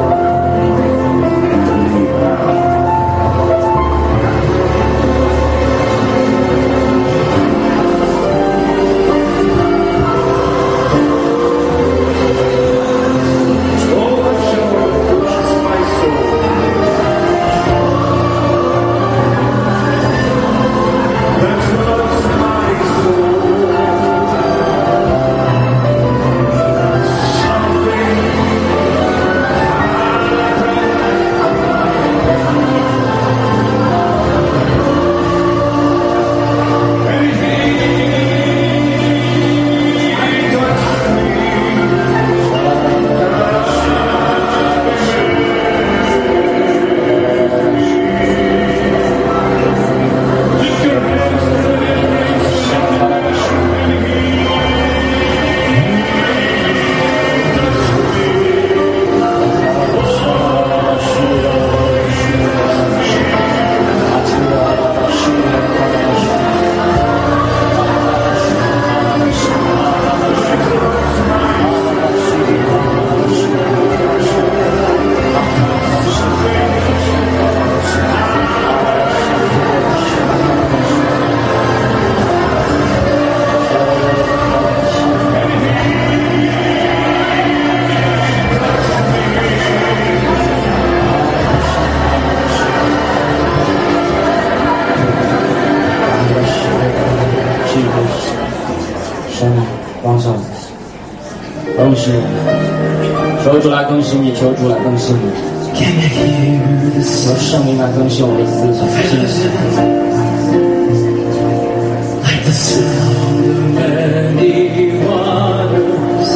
更新我，求主来更新你，求主来更新你，求圣灵来更新我们的思想心思。Like the sound of many waters,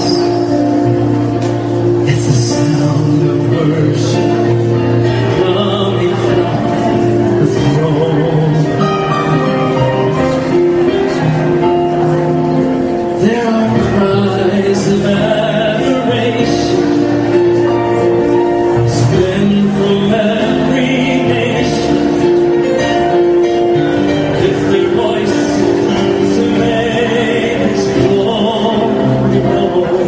it's the sound of worship coming from the throne. There are cries of adoration, spent from every nation, lift their voice to make His glory known.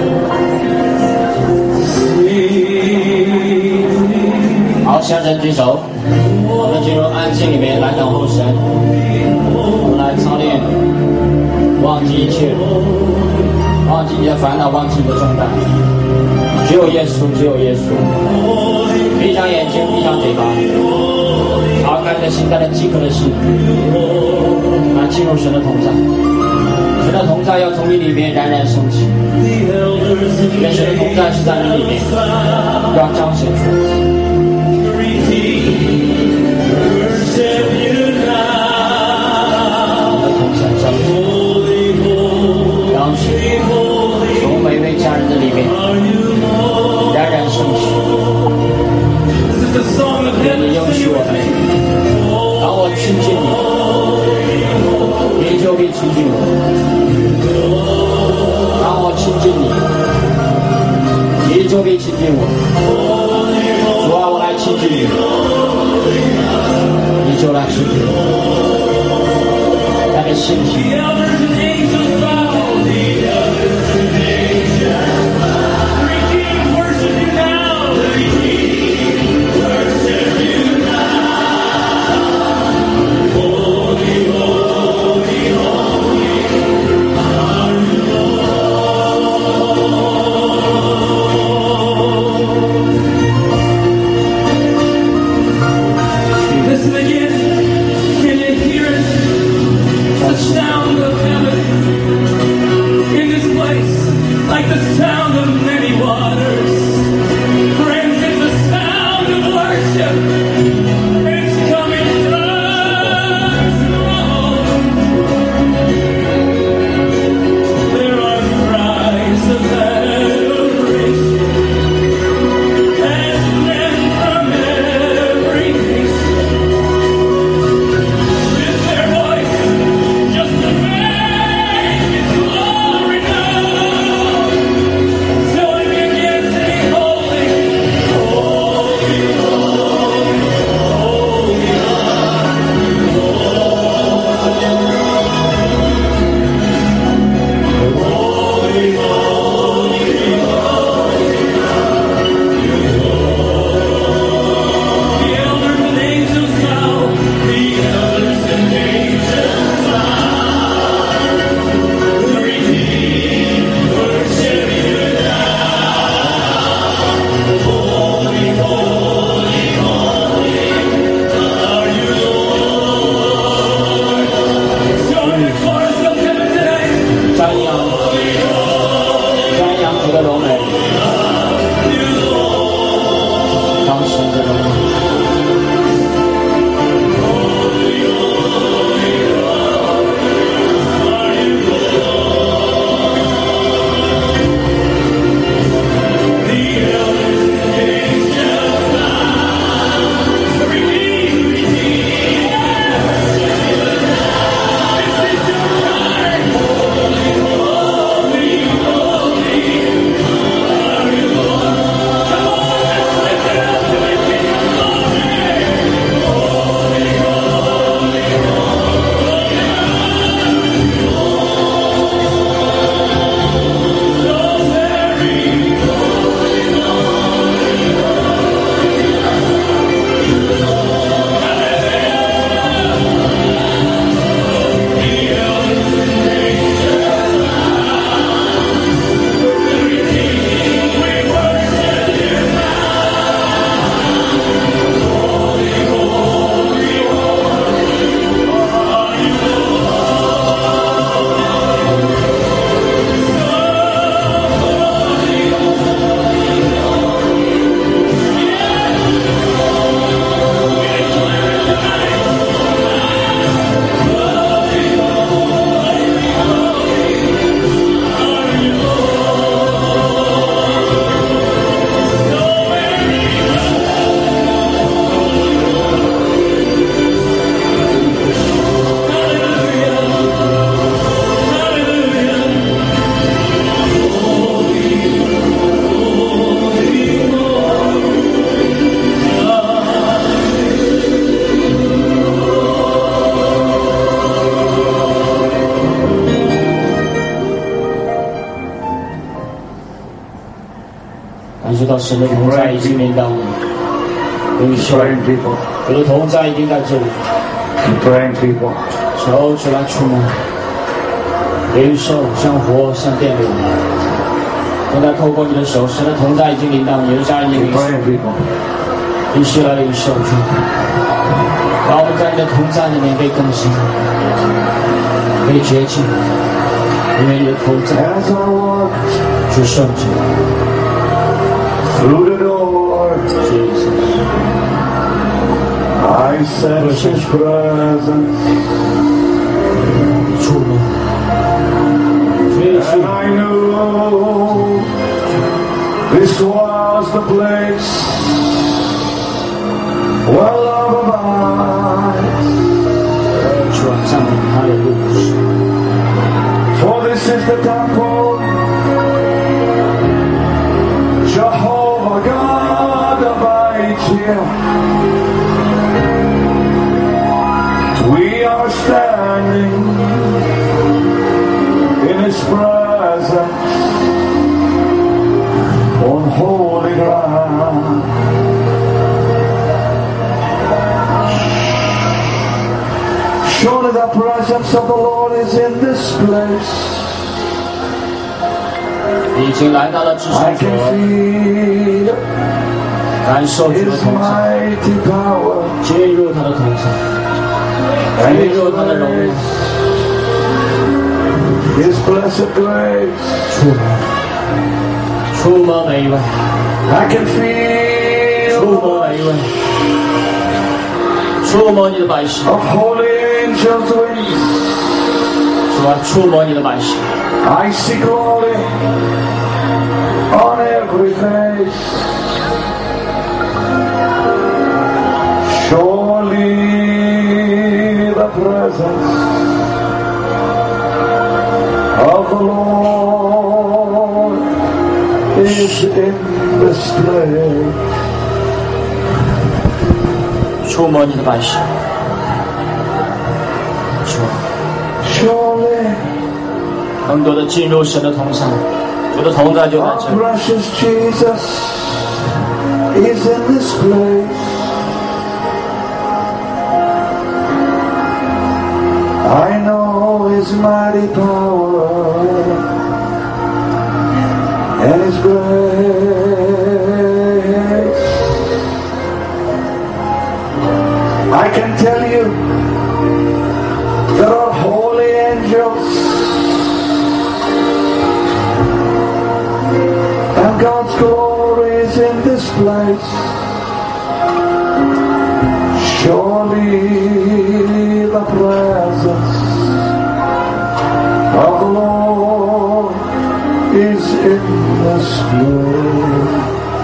Sing. 好，向神举手，我们进入安静里面来等候神，我们来操练。忘记一切，忘记你的烦恼，忘记你的重担，只有耶稣，只有耶稣。闭上眼睛，闭上嘴巴，敞开你的心，带着饥渴的心，来进入神的同在。神的同在要从你里面冉冉升起，愿神的同在是在你里面，要彰显出来。从每位家人的里面冉冉升起。愿你应许我们，当我亲近你，你就必亲近我；当我亲近你，你就必亲近我。主啊，我来亲近你，你就来亲近我。那个信心。知道神的同在已经临到你，领袖，我的同在已经在这里。求主来触摸，领袖像火像电流，现在透过你的手，神的同在已经临到你的家人，你领袖，必须来领袖主，让我们在你的同在里面被更新，被洁净，因为你的同在是圣洁。 Through the door, Jesus, I sense His presence, and I know This was the place where love abides. For this is the temple, Jehovah God abides here. We are standing in His presence on holy ground. Surely the presence of the Lord is in this place. 你已经来到了至圣 I 所， can feel 感受主的 His 同在， mighty power 进入他的同在， and 进 His 入他的荣耀， grace, His blessed grace. 触摸每一位， I can feel 触摸每一位，触摸你的百姓， of holy angels' wings. 主啊，触摸你的百姓。 I see glory on every face. Surely the presence of the Lord is in this place. 触摸你的百姓，主啊， Surely 更多的进入神的同在，主的同在就在 our 这里。 precious Jesus is in this place. I know His mighty power and His grace. I can tell you there are holy angels and God's glory is in this place. Surely the presence of the Lord is in this place.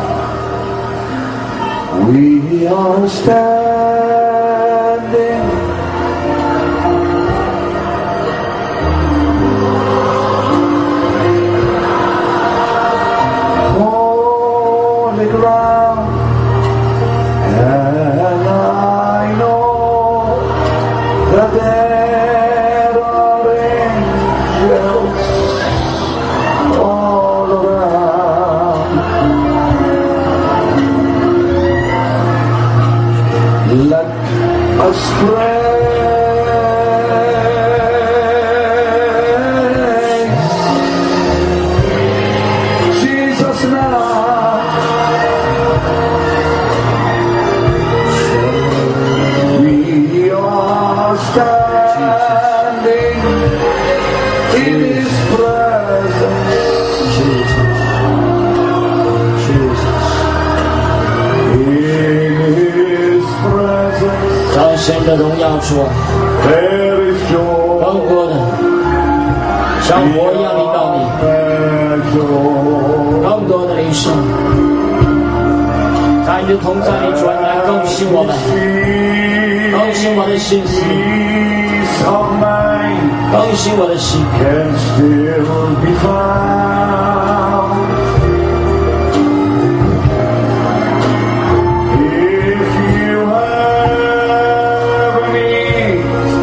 We are standing holy ground, and I know that there are angels all around. Let us praise Jesus now. We are standing in His presence. In His presence 彰显的荣耀主啊， there is 更 joy. 多的像火一样临到你， There's joy. 更多的领受，在你的同在里转来更新我们，更新我的心思， Peace of mind 更新我的心。 can still be found. If you have a need,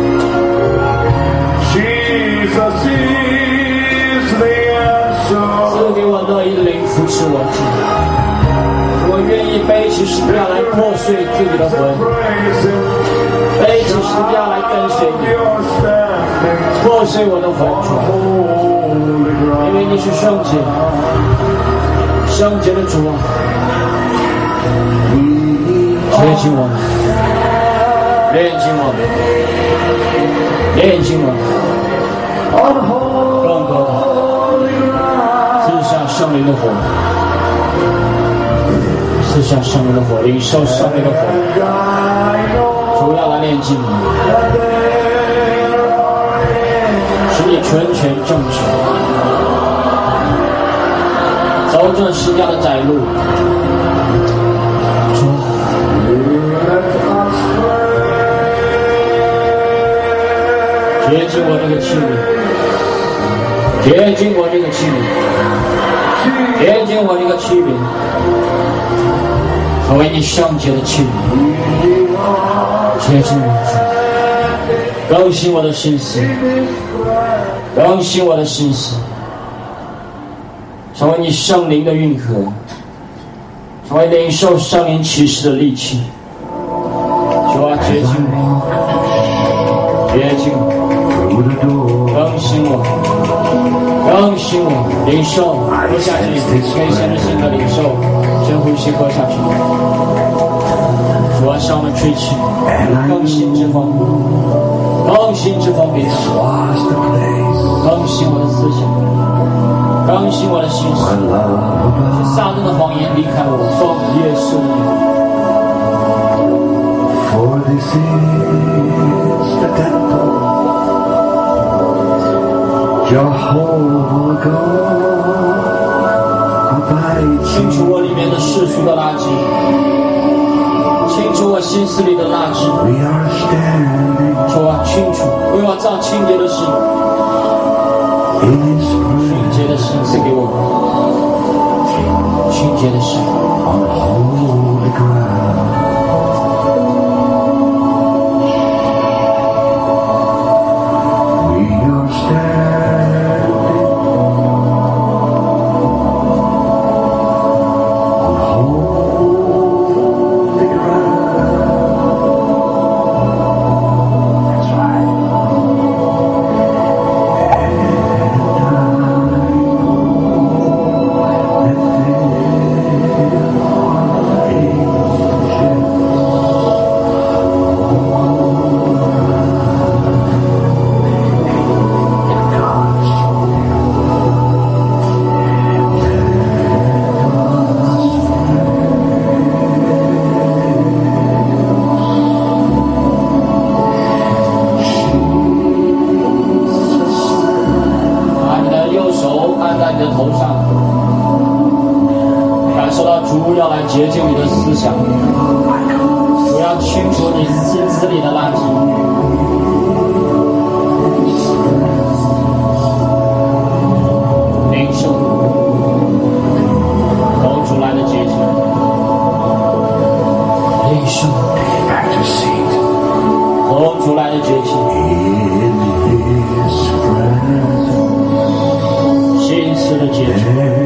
Jesus is the 赐 answer. 给我乐意的灵扶持我主，我愿意背起十字架来破碎自己的魂， Praise Him. 背起十字架来跟随你， You're standing 破碎我的魂主， holy 因为 ground. 你是圣洁，圣洁的主啊，接近我们，炼净我们，炼净我们， On 更多的 holy ground. 赐下圣灵的火，赐下圣灵的火，领受圣灵的火， I know 主要来炼净你， that there are angels 使你全权正直，在走这十架的窄路。主啊，洁净我这个器皿，洁净我这个器皿，洁净我这个器皿，成为你圣洁的器皿。洁净我，主，更新我的心思，更新我的心思，成为你圣灵的运河，成为领受圣灵启示的利器。主啊，洁净我，洁净我，更新我，更新我，领受，喝下去，可以先着心的领受，深呼吸喝下去。主啊，向我们吹气，更新之风，更新之风，别更新我的思想，更新我的心思，使撒旦的谎言离开我，奉耶稣的名。 For this is the temple, Jehovah God abides. 清除我里面的世俗的垃圾，清除我心思里的垃圾。 We are standing 主啊，清除，为我造清洁的心， in His 清 presence 洁的心赐给我，清洁的心。 on holy ground. We are standing on holy ground. That's right. 洁净你的思想，主要清除你心思里的垃圾。领受口出来的洁净，领受口出来的洁净，心思的洁净。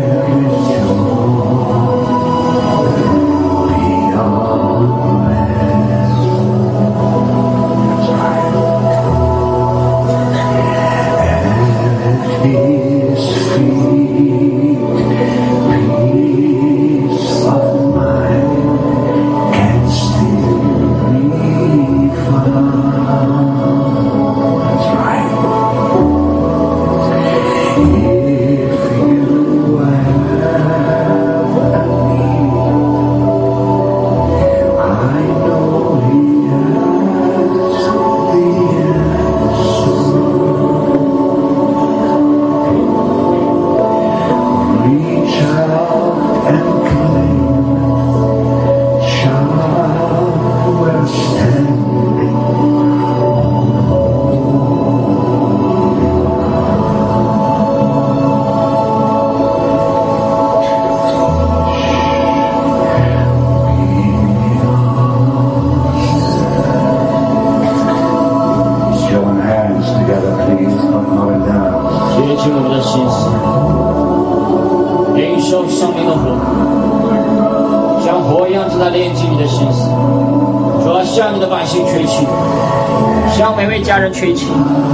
吹气，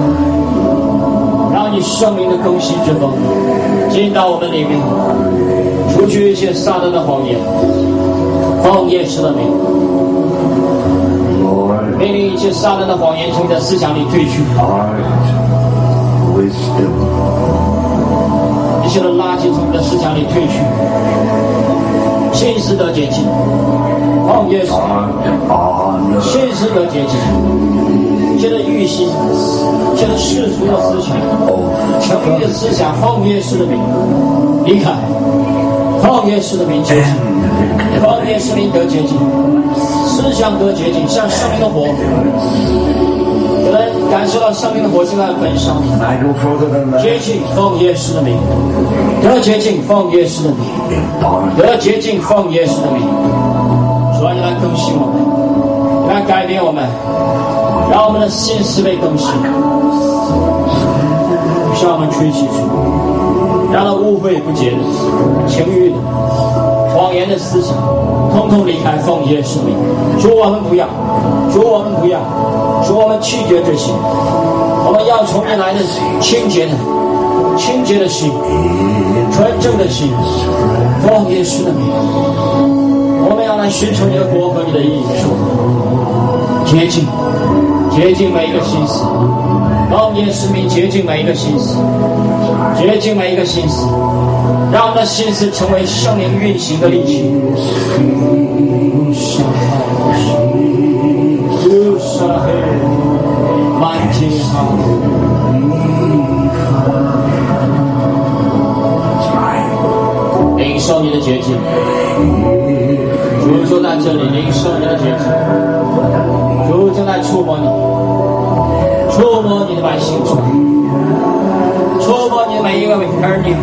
让你圣灵的更新之风进到我们里面，除去一切撒旦的谎言，奉耶稣的名，命令一切撒旦的谎言从你的思想里退去，一切的垃圾从你的思想里退去，心思得洁净，奉耶稣，心思得洁净。一切的欲心，一切的世俗的思想，成欲的思想，奉耶稣的名离开， 奉耶稣的名洁净，奉耶稣名得洁净，思想得洁净，像生命的火。有人感受到生命的火就在焚烧你，洁净，奉耶稣的名，得洁净，奉耶稣的名，得洁净，奉耶稣的名。主啊，你来更新我们，你来改变我们，让我们的心思被更新，向我们吹起主，让那污秽不洁的、情欲的、谎言的思想，统统离开，奉耶稣名。主，我们不要，主，我们不要，主，我们拒绝这些，我们要从你来的清洁的心，纯正的心，奉耶稣的名。我们要来寻求你的国和你的义，洁净，洁净每一个心思，奉耶稣名洁净每一个心思，洁净每一个心思，让我们的心思成为圣灵运行的利器。领受你的洁净，主就在这里，领受你的洁净，主正在触摸你，触摸你的百姓，触摸你的每一个儿女。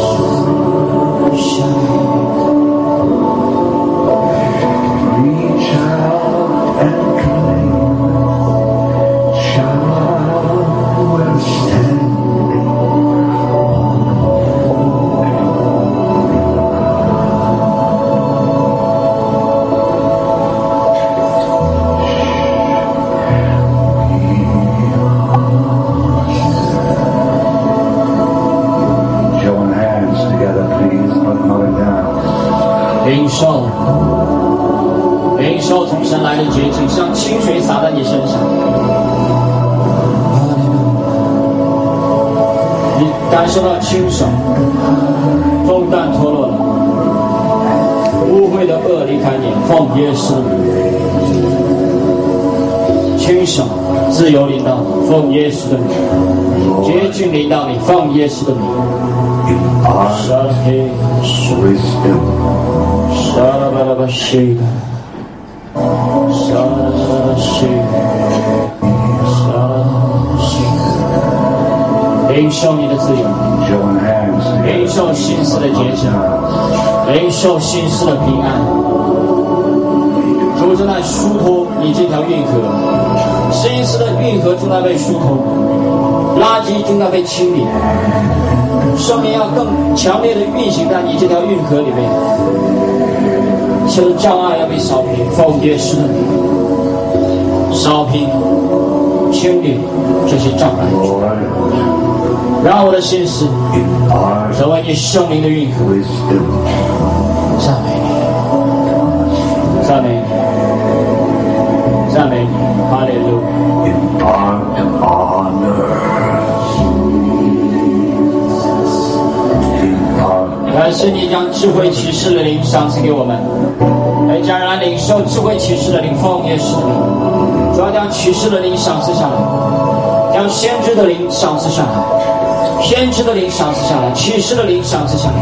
领受从神来的洁净，像清水洒在你身上。你感受到清爽，重担脱落了，污秽的恶离开你，奉耶稣清爽自由领导，奉耶稣的名，洁净领导你，奉耶稣的名。领受你的自由，领受心思的洁净，领受心思的平安。主正在疏通你这条运河，心思的运河正在被疏通，垃圾正在被清理，生命要更强烈的运行在你这条运河里面。一切的障碍要被扫平，奉耶稣的名，扫平、清理这些障碍，让我的心思成为你圣灵的运河。赞美你，赞美你，赞美你，哈利路亚！感谢你将智慧启示的灵赏赐给我们，来家人来领受智慧启示的灵，奉耶稣的名，主要将启示的灵赏赐下来，将先知的灵赏赐下来，先知的灵赏赐下来，启示的灵赏赐下来，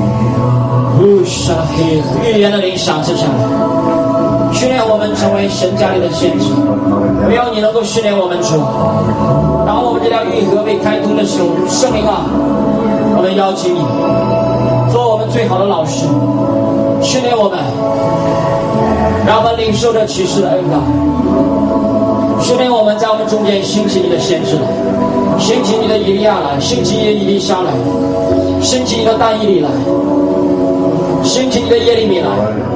预言的灵赏赐下来，训练我们成为神家里的先知。唯有你能够训练我们主。当我们这条运河被开通的时候，圣灵啊，我们邀请你做我们最好的老师，训练我们，让我们领受着启示的恩膏，训练我们在我们中间兴起你的先知来，兴起你的以利亚来，兴起你的以利沙来，兴起你的但以理来，兴起你的耶利米来，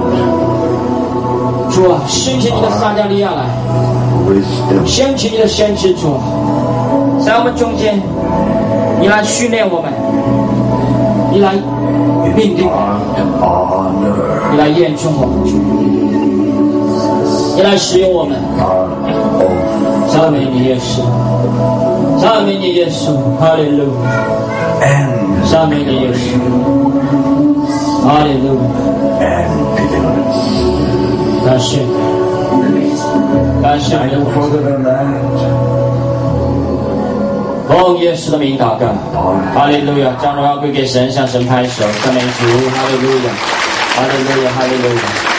主啊，兴起你的撒迦利亚来，兴起你的先知主，在我们中间，你来训练我们，你来命定我们，你来验证我们，你来使用我们。赞美你耶稣，赞美你耶稣，哈利路亚！赞美你耶稣，哈利路亚！感谢，感谢你的奉耶稣的名祷告，哈利路亚！将荣耀归给神，向神拍手，赞美主，哈利路亚，哈利路亚，哈利路亚。